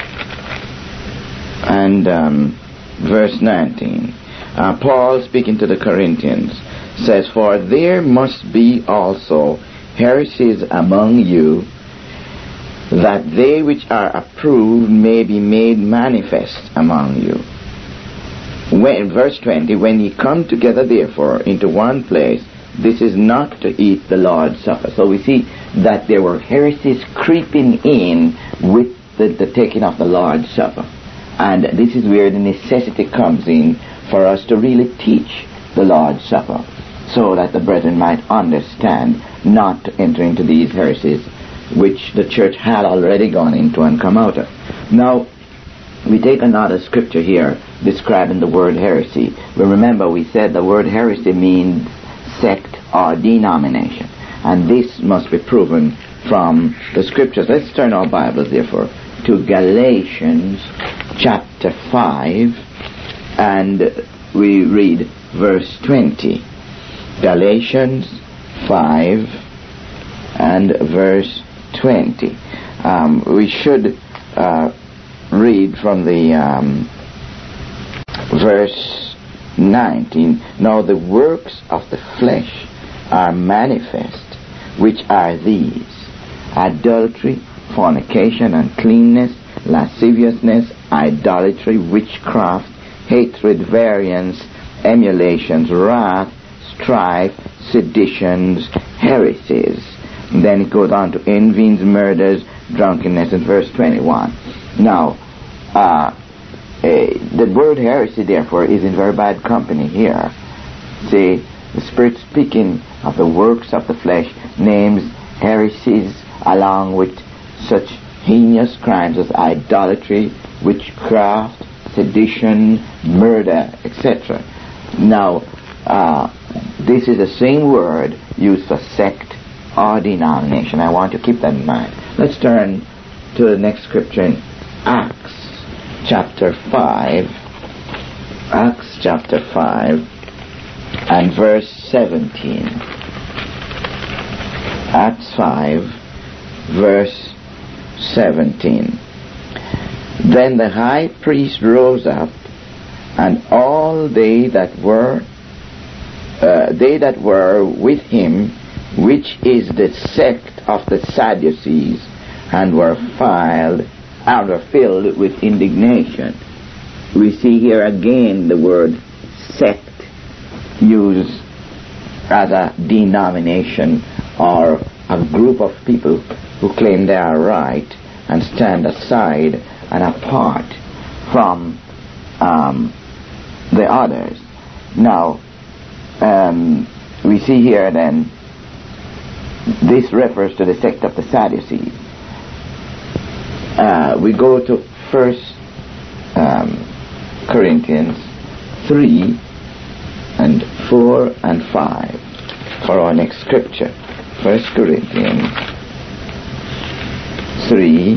and um, verse nineteen. Uh, Paul, speaking to the Corinthians, says, "For there must be also heresies among you, that they which are approved may be made manifest among you." When, verse twenty, "When ye come together therefore into one place, this is not to eat the Lord's Supper." So we see that there were heresies creeping in with the, the taking of the Lord's Supper. And this is where the necessity comes in for us to really teach the Lord's Supper, so that the brethren might understand not to enter into these heresies which the church had already gone into and come out of. Now, we take another scripture here describing the word heresy. But remember, we said the word heresy means sect or denomination, and this must be proven from the scriptures. Let's turn our Bibles, therefore, to Galatians chapter five, and we read verse twenty. Galatians five and verse twenty. Um, we should uh, read from the um, verse nineteen. "Now the works of the flesh are manifest, which are these: adultery, fornication, uncleanness, lasciviousness, idolatry, witchcraft, hatred, variance, emulations, wrath, strife, seditions, heresies. And then it goes on to envies, murders, drunkenness in verse twenty-one. Now, uh, uh, the word heresy, therefore, is in very bad company here. See, the Spirit speaking of the works of the flesh names heresies along with such heinous crimes as idolatry, witchcraft, sedition, murder, et cetera. Now, uh, this is the same word used for sect or denomination. I want to keep that in mind. Let's turn to the next scripture in Acts chapter five. Acts chapter five and verse seventeen. Acts five, verse seventeen. Then the high priest rose up, and all they that were uh, they that were with him, which is the sect of the Sadducees, and were filed and were filled with indignation. We see here again the word sect used as a denomination or a group of people who claim they are right and stand aside and apart from um, the others. Now, um, we see here then, this refers to the sect of the Sadducees. Uh, we go to First um, Corinthians three and four and five for our next scripture. First Corinthians three,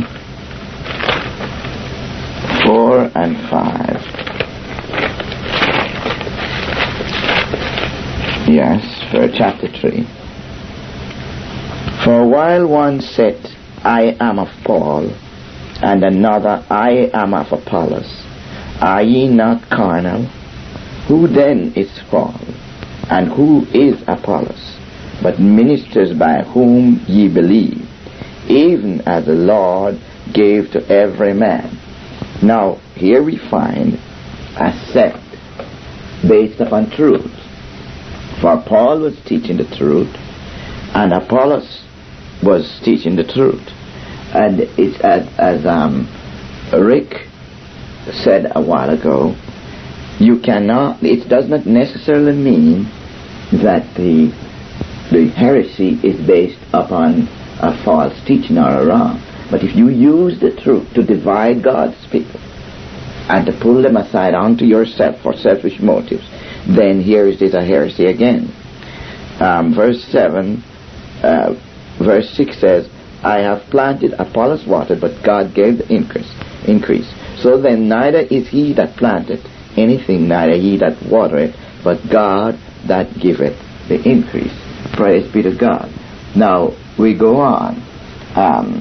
four and five. Yes, for chapter three. For while one said, I am of Paul, and another, I am of Apollos, are ye not carnal? Who then is Paul, and who is Apollos, but ministers by whom ye believe, even as the Lord gave to every man? Now, here we find a sect based upon truth. For Paul was teaching the truth, and Apollos was teaching the truth. And it's as, as um, Rick said a while ago, you cannot, it does not necessarily mean that the the heresy is based upon a false teaching or a wrong. But if you use the truth to divide God's people and to pull them aside onto yourself for selfish motives, then here is this a heresy again. Um, verse seven, uh, verse six says, I have planted, Apollos watered, but God gave the increase. increase. So then neither is he that planteth anything, neither he that watereth, but God that giveth the increase. Praise be to God. Now, we go on. Um,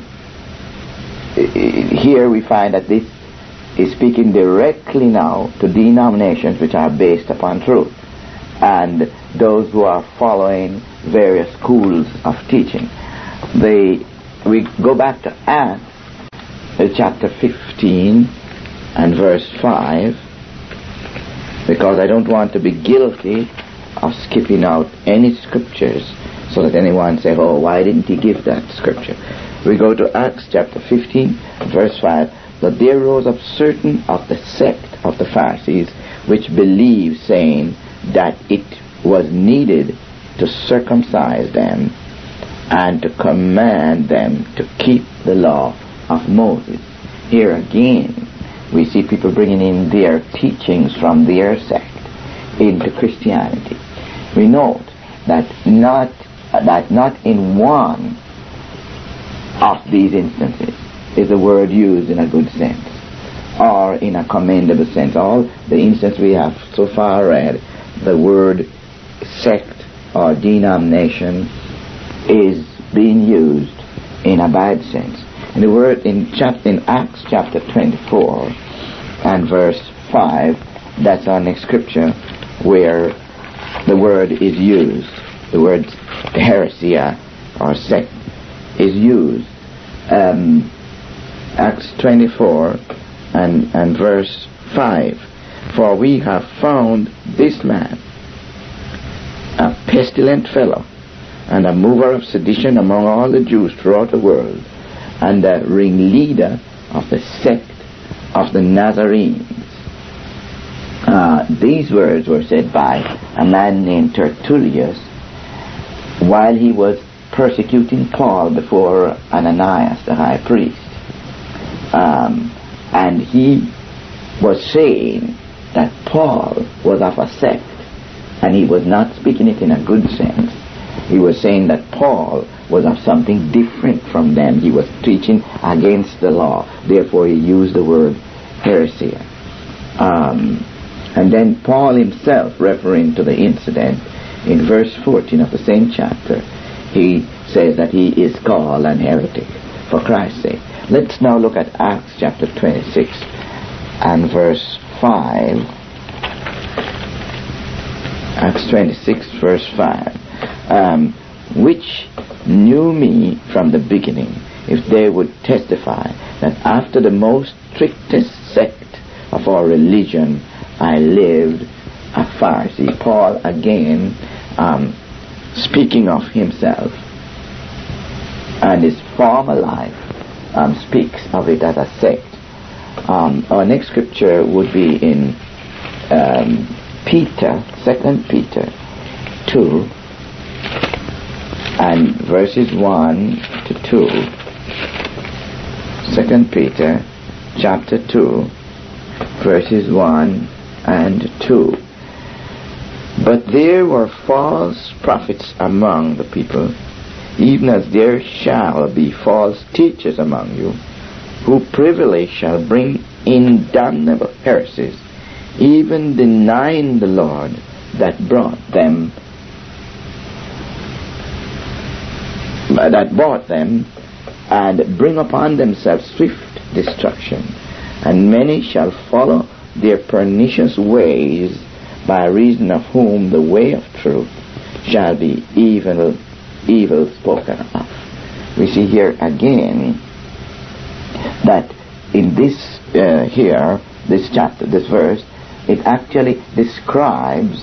here we find that this is speaking directly now to denominations which are based upon truth, and those who are following various schools of teaching. They, we go back to Acts chapter fifteen and verse five, because I don't want to be guilty of skipping out any scriptures so that anyone say, oh, why didn't he give that scripture? We go to Acts chapter fifteen, verse five. But there rose up certain of the sect of the Pharisees which believed, saying that it was needed to circumcise them and to command them to keep the law of Moses. Here again, we see people bringing in their teachings from their sect into Christianity. We note that not that not in one of these instances is the word used in a good sense or in a commendable sense. All the instances we have so far read, the word sect or denomination is being used in a bad sense. And the word in chapter in Acts chapter twenty-four and verse five, that's our next scripture where the word is used. The word heresy or sect is used. Um, Acts twenty-four and, and verse five. For we have found this man a pestilent fellow, and a mover of sedition among all the Jews throughout the world, and a ringleader of the sect of the Nazarenes. Uh, these words were said by a man named Tertullius while he was persecuting Paul before Ananias, the high priest. Um, and he was saying that Paul was of a sect, and he was not speaking it in a good sense. He was saying that Paul was of something different from them. He was teaching against the law. Therefore, he used the word heresy. Um, and then Paul himself, referring to the incident, in verse fourteen of the same chapter, he says that he is called an heretic for Christ's sake. Let's now look at Acts chapter twenty-six and verse five. Acts twenty-six, verse five. Um, which knew me from the beginning, if they would testify that after the most strictest sect of our religion I lived a Pharisee. Paul again um, speaking of himself, and his former life um, speaks of it as a sect. Um, our next scripture would be in um, Peter, Second Peter two, and verses one to two. Second Peter chapter two, verses one and two. But there were false prophets among the people, even as there shall be false teachers among you, who privily shall bring in damnable heresies, even denying the Lord that brought them, that bought them, and bring upon themselves swift destruction. And many shall follow their pernicious ways, by reason of whom the way of truth shall be evil, evil spoken of. We see here again that in this uh, here, this chapter, this verse, it actually describes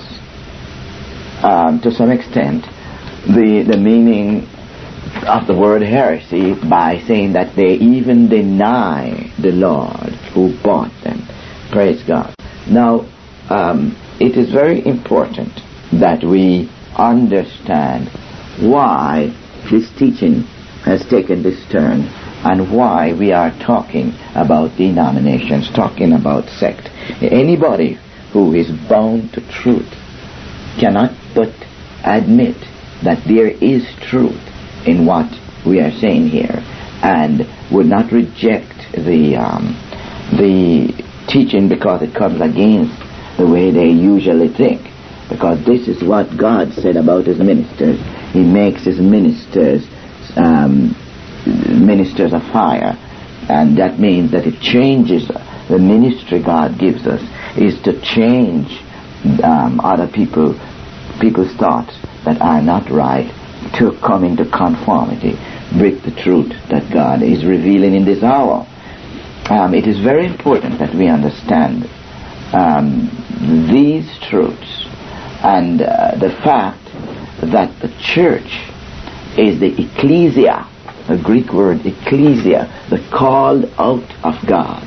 um, to some extent the the meaning of the word heresy by saying that they even deny the Lord who bought them. Praise God. Now, um, it is very important that we understand why this teaching has taken this turn and why we are talking about denominations, talking about sect. Anybody who is bound to truth cannot but admit that there is truth in what we are saying here, and would not reject the um, the teaching because it comes against the way they usually think. Because this is what God said about his ministers. He makes his ministers um, ministers of fire, and that means that it changes the ministry God gives us is to change um, other people people's thoughts that are not right, to come into conformity with the truth that God is revealing in this hour. Um, it is very important that we understand um, these truths, and uh, the fact that the church is the ecclesia, the Greek word ecclesia, the called out of God.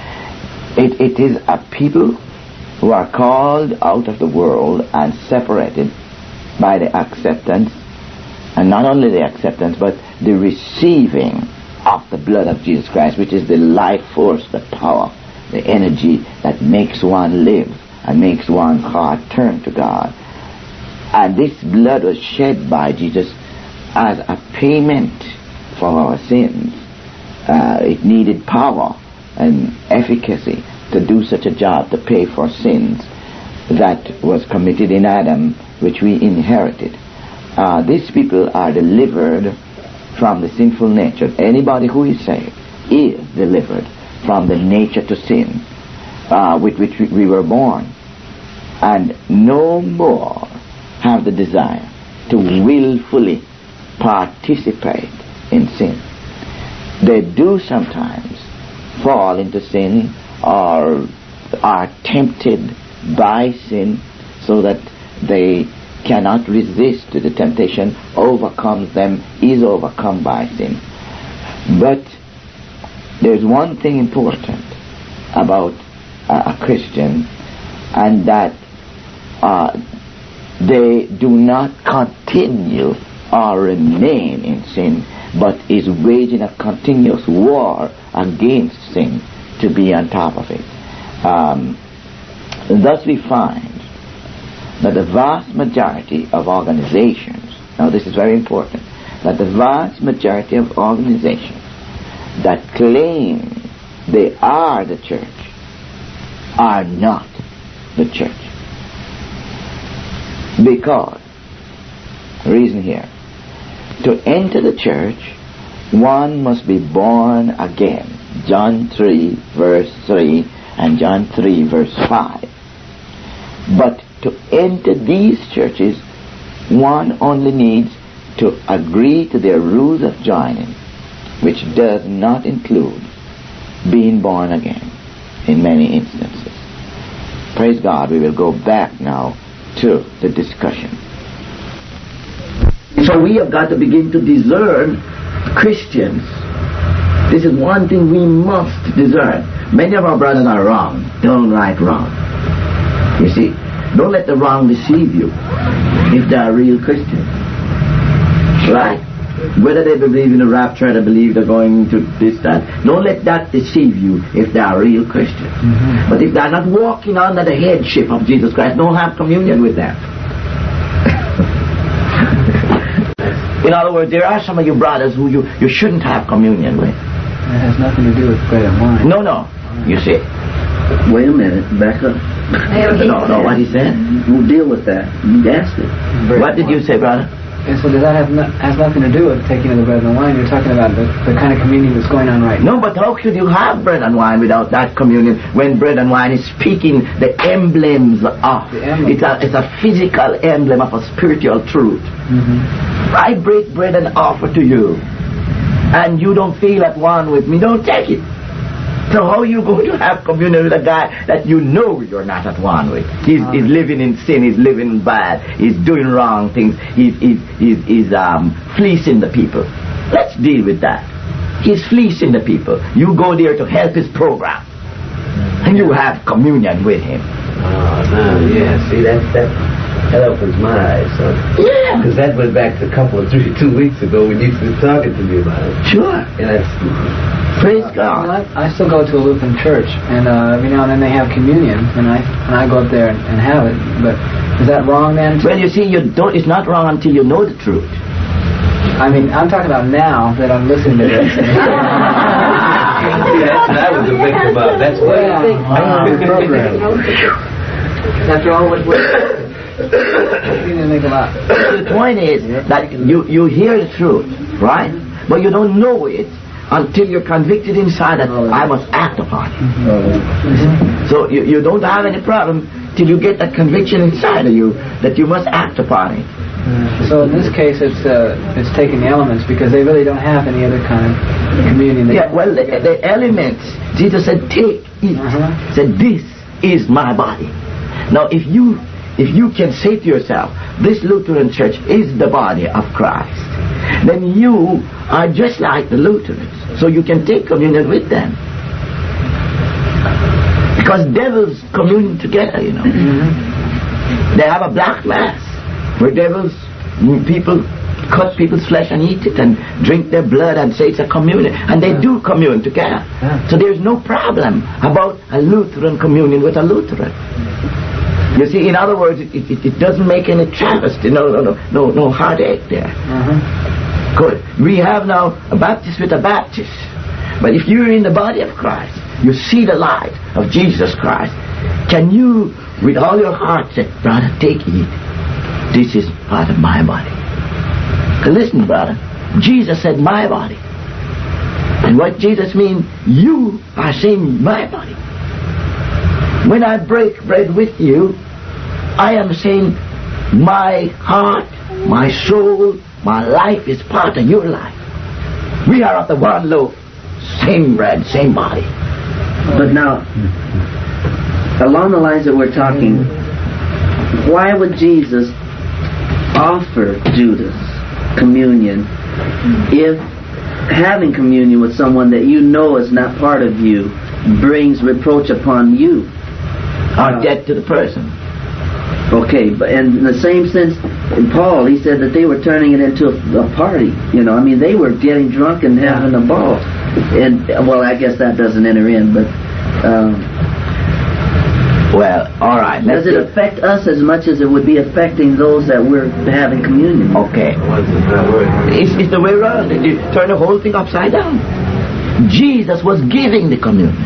It, it is a people who are called out of the world and separated by the acceptance, and not only the acceptance, but the receiving of the blood of Jesus Christ, which is the life force, the power, the energy that makes one live and makes one's heart turn to God. And this blood was shed by Jesus as a payment for our sins. Uh, it needed power and efficacy to do such a job, to pay for sins that was committed in Adam, which we inherited. Uh, these people are delivered from the sinful nature. Anybody who is saved is delivered from the nature to sin uh, with which we were born, and no more have the desire to willfully participate in sin. They do sometimes fall into sin or are tempted by sin so that they cannot resist to the temptation, overcomes them, is overcome by sin. But there's one thing important about uh, a Christian, and that uh, they do not continue or remain in sin, but is waging a continuous war against sin to be on top of it. Um, thus we find that the vast majority of organizations, now this is very important, that the vast majority of organizations that claim they are the church are not the church. Because, reason here, to enter the church, one must be born again. John three verse three and John three verse five. But to enter these churches, one only needs to agree to their rules of joining, which does not include being born again in many instances. Praise God, we will go back now to the discussion. So we have got to begin to discern Christians. This is one thing we must discern. Many of our brothers are wrong, downright wrong. You see, don't let the wrong deceive you if they are real Christians. Right? Whether they believe in the rapture, they believe they're going to this, that. Don't let that deceive you if they are real Christians. Mm-hmm. But if they're not walking under the headship of Jesus Christ, don't have communion with them. In other words, there are some of you brothers who you, you shouldn't have communion with. That has nothing to do with bread and wine. No, no. You see. Wait a minute. Back up. No, no, what he said? We'll deal with that. You asked it. What did you say, brother? And so does that have no, has nothing to do with taking of the bread and the wine? You're talking about the, the kind of communion that's going on right now. No, but how could you have bread and wine without that communion when bread and wine is speaking the emblems of? The emblem. It's, a, it's a physical emblem of a spiritual truth. Mm-hmm. I break bread and offer to you, and you don't feel at one with me, don't take it. So how are you going to have communion with a guy that you know you're not at one with? He's, he's living in sin, he's living bad, he's doing wrong things, he's, he's, he's, he's um, fleecing the people. Let's deal with that. He's fleecing the people. You go there to help his program, and you have communion with him. Oh, no, yeah, see, that, that, that opens my eyes, son. Yeah. Because that went back to a couple of three, two weeks ago when you were talking to me about it. Sure. And that's... Praise God. Well, I, I still go to a Lutheran church, and uh, every now and then they have communion, and I and I go up there and, and have it. But is that wrong then? Well, you see, you don't. It's not wrong until you know the truth. I mean, I'm talking about now that I'm listening to this. Yeah, that's what I was a victim of. That's what yeah. I think. After all, what? what you didn't make a lot. The point is that you you hear the truth, right? But you don't know it until you're convicted inside that I must act upon it. Mm-hmm. So you, you don't have any problem till you get that conviction inside of you that you must act upon it. Mm-hmm. So in this case, it's uh, it's taking the elements because they really don't have any other kind of communion. They yeah, well, the, the elements, Jesus said, take, eat. Uh-huh. Said, this is my body. Now, if you if you can say to yourself, this Lutheran church is the body of Christ, then you are just like the Lutherans. So you can take communion with them. Because devils commune together, you know. Mm-hmm. They have a black mass where devils, people cut people's flesh and eat it and drink their blood and say it's a communion. And they do commune together. Yeah. So there's no problem about a Lutheran communion with a Lutheran. You see, in other words, it, it, it doesn't make any travesty, no, no, no, no, no heartache there. Uh-huh. Good. We have now a Baptist with a Baptist. But if you're in the body of Christ, you see the light of Jesus Christ, can you, with all your heart, say, brother, take it. This is part of my body. Listen, brother, Jesus said my body. And what Jesus means, you are saying my body. When I break bread with you, I am saying my heart, my soul, my life is part of your life. We are of the one loaf, same bread, same body. But now, along the lines that we're talking, why would Jesus offer Judas communion if having communion with someone that you know is not part of you brings reproach upon you? Or debt to the person. Okay, but in the same sense, in Paul, he said that they were turning it into a, a party. You know, I mean, they were getting drunk and having a ball. And, well, I guess that doesn't enter in, but... Um, well, all right. Does it affect us as much as it would be affecting those that we're having communion? Okay. It's, it's the way around. You turn the whole thing upside down. Jesus was giving the communion.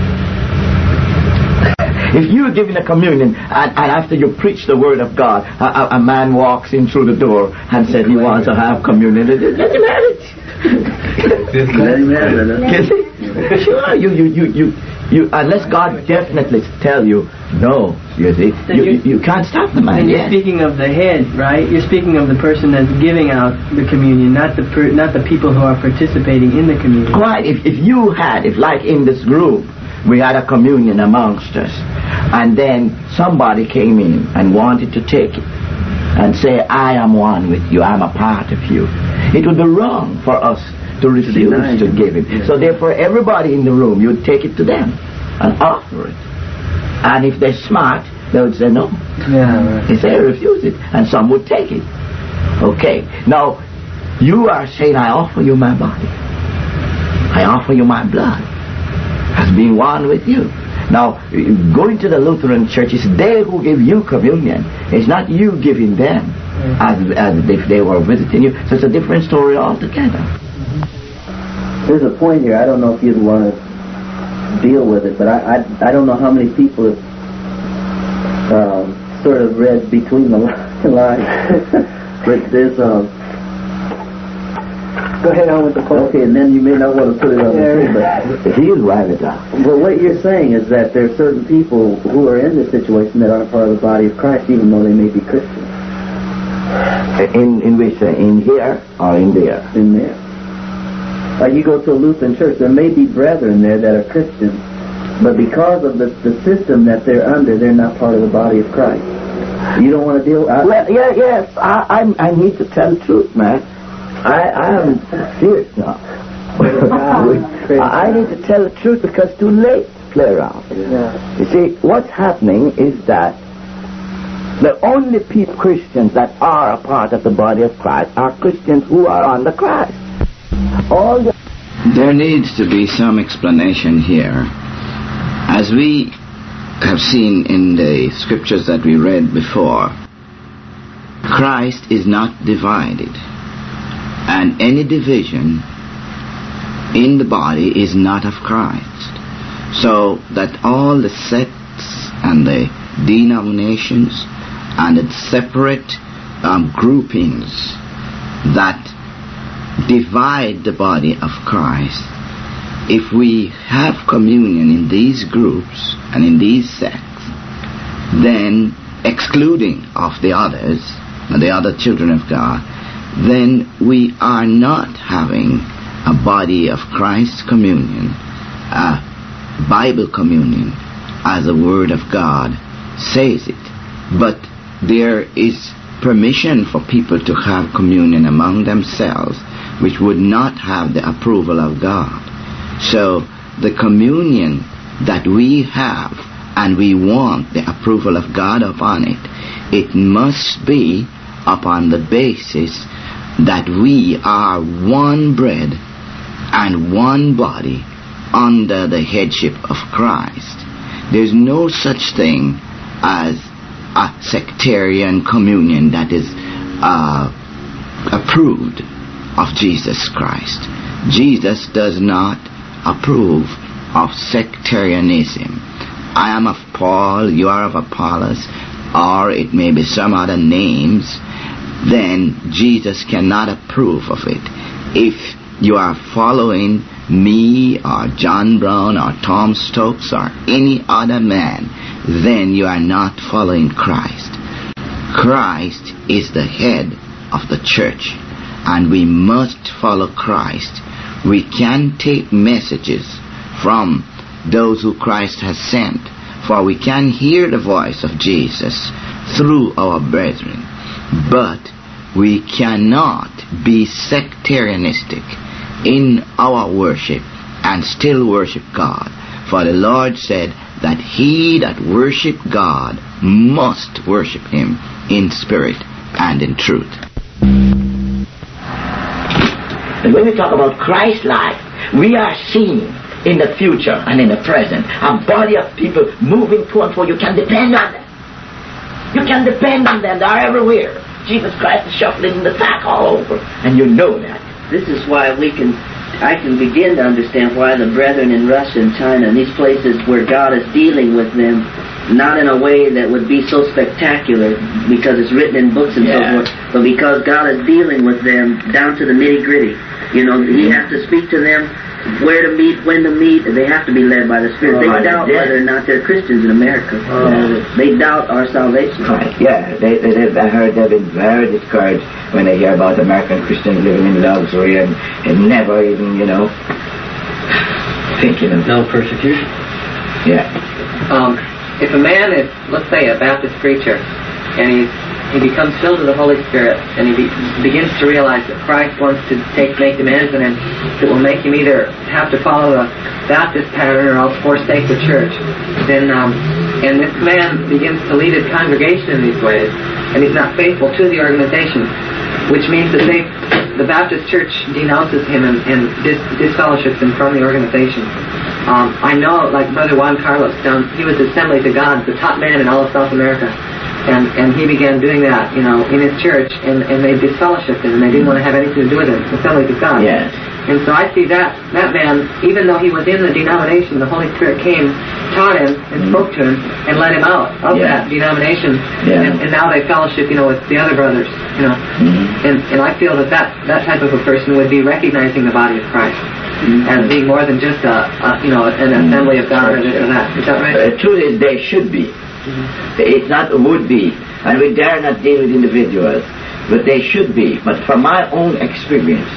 If you were giving a communion and, and after you preach the word of God, a, a man walks in through the door and said he wants to have communion, let him have it. Let him have it. Sure, you, you, you, you, you, unless God definitely tell you, no, you see, you, you, you can't stop the man. And you're yes. speaking of the head, right? You're speaking of the person that's giving out the communion, not the per, not the people who are participating in the communion. Quite. If, if you had, if like in this group, we had a communion amongst us, and then somebody came in and wanted to take it and say, I am one with you, I'm a part of you. It would be wrong for us to refuse to, to give it. Yeah. So therefore, everybody in the room, you would take it to them and offer it. And if they're smart, they would say no. Yeah, right. They say refuse it, and some would take it. Okay. Now, you are saying, I offer you my body. I offer you my blood. As being one with you. Now, going to the Lutheran church, it's they who give you communion. It's not you giving them mm-hmm. as, as if they were visiting you. So it's a different story altogether. Mm-hmm. There's a point here. I don't know if you'd want to deal with it, but I I, I don't know how many people have um, sort of read between the lines. But there's um. Go ahead on with the point. Okay, and then you may not want to put it on the table, but he'll write it out. Well, what you're saying is that there are certain people who are in this situation that aren't part of the body of Christ, even though they may be Christians. In in which, uh, in here or in there? In there. Like you go to a Lutheran church, there may be brethren there that are Christians, but because of the, the system that they're under, they're not part of the body of Christ. You don't want to deal with that? Well, yeah, yes. I, I, I need to tell the truth, man. I, I am serious now. I need to tell the truth because it's too late to play around. Yeah. You see, what's happening is that the only people, Christians that are a part of the body of Christ are Christians who are under Christ. All the there needs to be some explanation here. As we have seen in the scriptures that we read before, Christ is not divided. And any division in the body is not of Christ. So that all the sects and the denominations and the separate um, groupings that divide the body of Christ, if we have communion in these groups and in these sects, then excluding of the others, the other children of God, then we are not having a body of Christ communion, a Bible communion, as the Word of God says it. But there is permission for people to have communion among themselves, which would not have the approval of God. So the communion that we have, and we want the approval of God upon it, it must be upon the basis that we are one bread and one body under the headship of Christ. There's no such thing as a sectarian communion that is uh, approved of Jesus Christ. Jesus does not approve of sectarianism. I am of Paul, you are of Apollos, or it may be some other names. Then Jesus cannot approve of it. If you are following me or John Brown or Tom Stokes or any other man, then you are not following Christ. Christ is the head of the church, and we must follow Christ. We can take messages from those who Christ has sent For we can hear the voice of Jesus through our brethren, but we cannot be sectarianistic in our worship and still worship God. For the Lord said that he that worship God must worship him in spirit and in truth. And when we talk about Christ's life, we are seeing in the future and in the present a body of people moving to and fro. You can depend on them. You can depend on them. They are everywhere. Jesus Christ is shuffling the pack all over, and you know that. This is why we can, I can begin to understand why the brethren in Russia and China and these places where God is dealing with them, not in a way that would be so spectacular because it's written in books and yeah. so forth, but because God is dealing with them down to the nitty gritty. You know, He has to speak to them where to meet, when to meet, and they have to be led by the Spirit. Oh, they doubt yeah. whether or not they're Christians in America. Oh. Yeah. They doubt our salvation. Right. Yeah, they, they, they, I heard they've been very discouraged when they hear about American Christians living in luxury and, and never even, you know, thinking of... No persecution. Yeah. Um, if a man is, let's say, a Baptist preacher, and he's he becomes filled with the Holy Spirit, and he be, begins to realize that Christ wants to take make demands on him that will make him either have to follow the Baptist pattern or else forsake the church. Then, um, and this man begins to lead his congregation in these ways, and he's not faithful to the organization, which means that they, the Baptist church denounces him and, and dis, disfellowships him from the organization. Um, I know, like Brother Juan Carlos, down, he was Assembly to God, the top man in all of South America. And and he began doing that, you know, in his church, and, and they disfellowshipped him, and they didn't want to have anything to do with him. Assembly of God. Yes. And so I see that that man, even though he was in the denomination, the Holy Spirit came, taught him, and mm. spoke to him, and let him out of yeah. that denomination. Yeah. And, and now they fellowship, you know, with the other brothers, you know. Mm. And and I feel that, that that type of a person would be recognizing the body of Christ mm. as being more than just a, a you know, an assembly of God or this or that. Is that right? The truth is, they should be. Mm-hmm. It's not would be, and we dare not deal with individuals, but they should be. But from my own experience,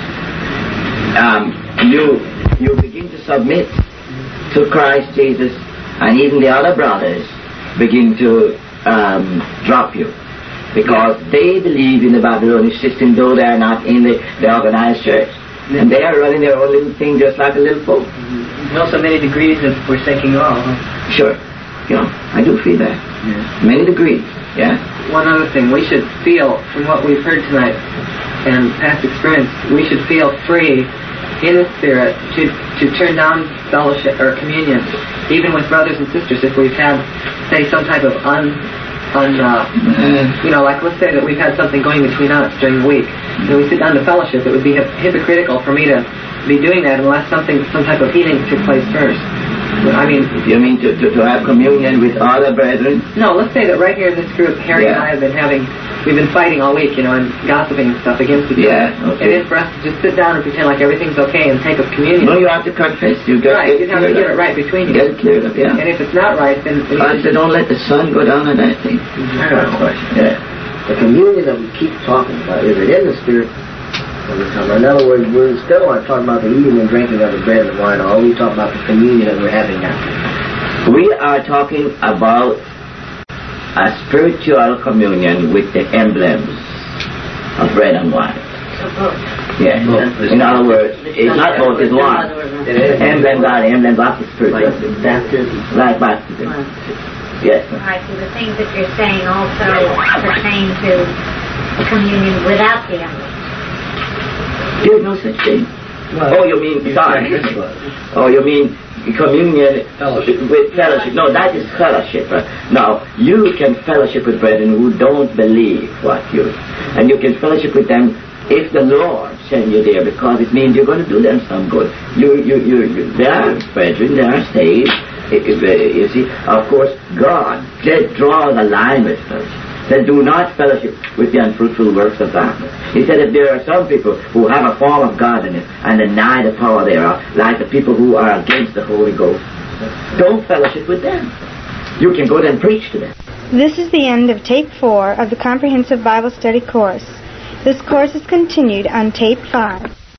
um, you you begin to submit to Christ Jesus, and even the other brothers begin to um, drop you, because they believe in the Babylonian system, though they are not in the, the organized church. Yeah. And they are running their own little thing just like a little folk. Mm-hmm. And also many degrees of forsaking all. Huh? Sure. You know, I do feel that. Yeah. Many degrees, yeah. One other thing, we should feel, from what we've heard tonight and past experience, we should feel free in the Spirit to, to turn down fellowship or communion, even with brothers and sisters, if we've had, say, some type of un... un uh, mm-hmm. you know, like let's say that we've had something going between us during the week, and we sit down to fellowship, it would be hypocritical for me to be doing that unless something, some type of healing took place first. I mean, you mean to, to, to have communion with other brethren? No, let's say that right here in this group, Harry yeah. and I have been having, we've been fighting all week, you know, and gossiping and stuff against each yeah, other. Okay. And then for us to just sit down and pretend like everything's okay and take up communion. No, you have to confess. You got right, you have to get it right between you. Get it cleared up, yeah. And if it's not right, then... I said, don't let the sun go down on that thing. Mm-hmm. Yeah. The communion that we keep talking about, is it in the Spirit? In other words, we're still not talking about the eating and drinking of the bread and wine. All we talk about the communion that we're having now. We are talking about a spiritual communion with the emblems of bread and wine. Yes. In other words, it's not both, it's one. Emblems are the emblems of the Spirit. Baptism. Like baptism. Yes. Right, so the things that you're saying also pertain to communion without the emblems. There's no such thing. Well, oh, you mean, sorry. Oh, you mean communion fellowship. with fellowship. No, that is fellowship. Now, you can fellowship with brethren who don't believe what you... And you can fellowship with them if the Lord send you there, because it means you're going to do them some good. You, you, you, you they are brethren, they are saved. It, it, you see, of course, God did draw the line with fellowship. That do not fellowship with the unfruitful works of darkness. He said that there are some people who have a form of godliness and deny the power thereof, like the people who are against the Holy Ghost. Don't fellowship with them. You can go there and preach to them. This is the end of Tape four of the Comprehensive Bible Study course. This course is continued on Tape five.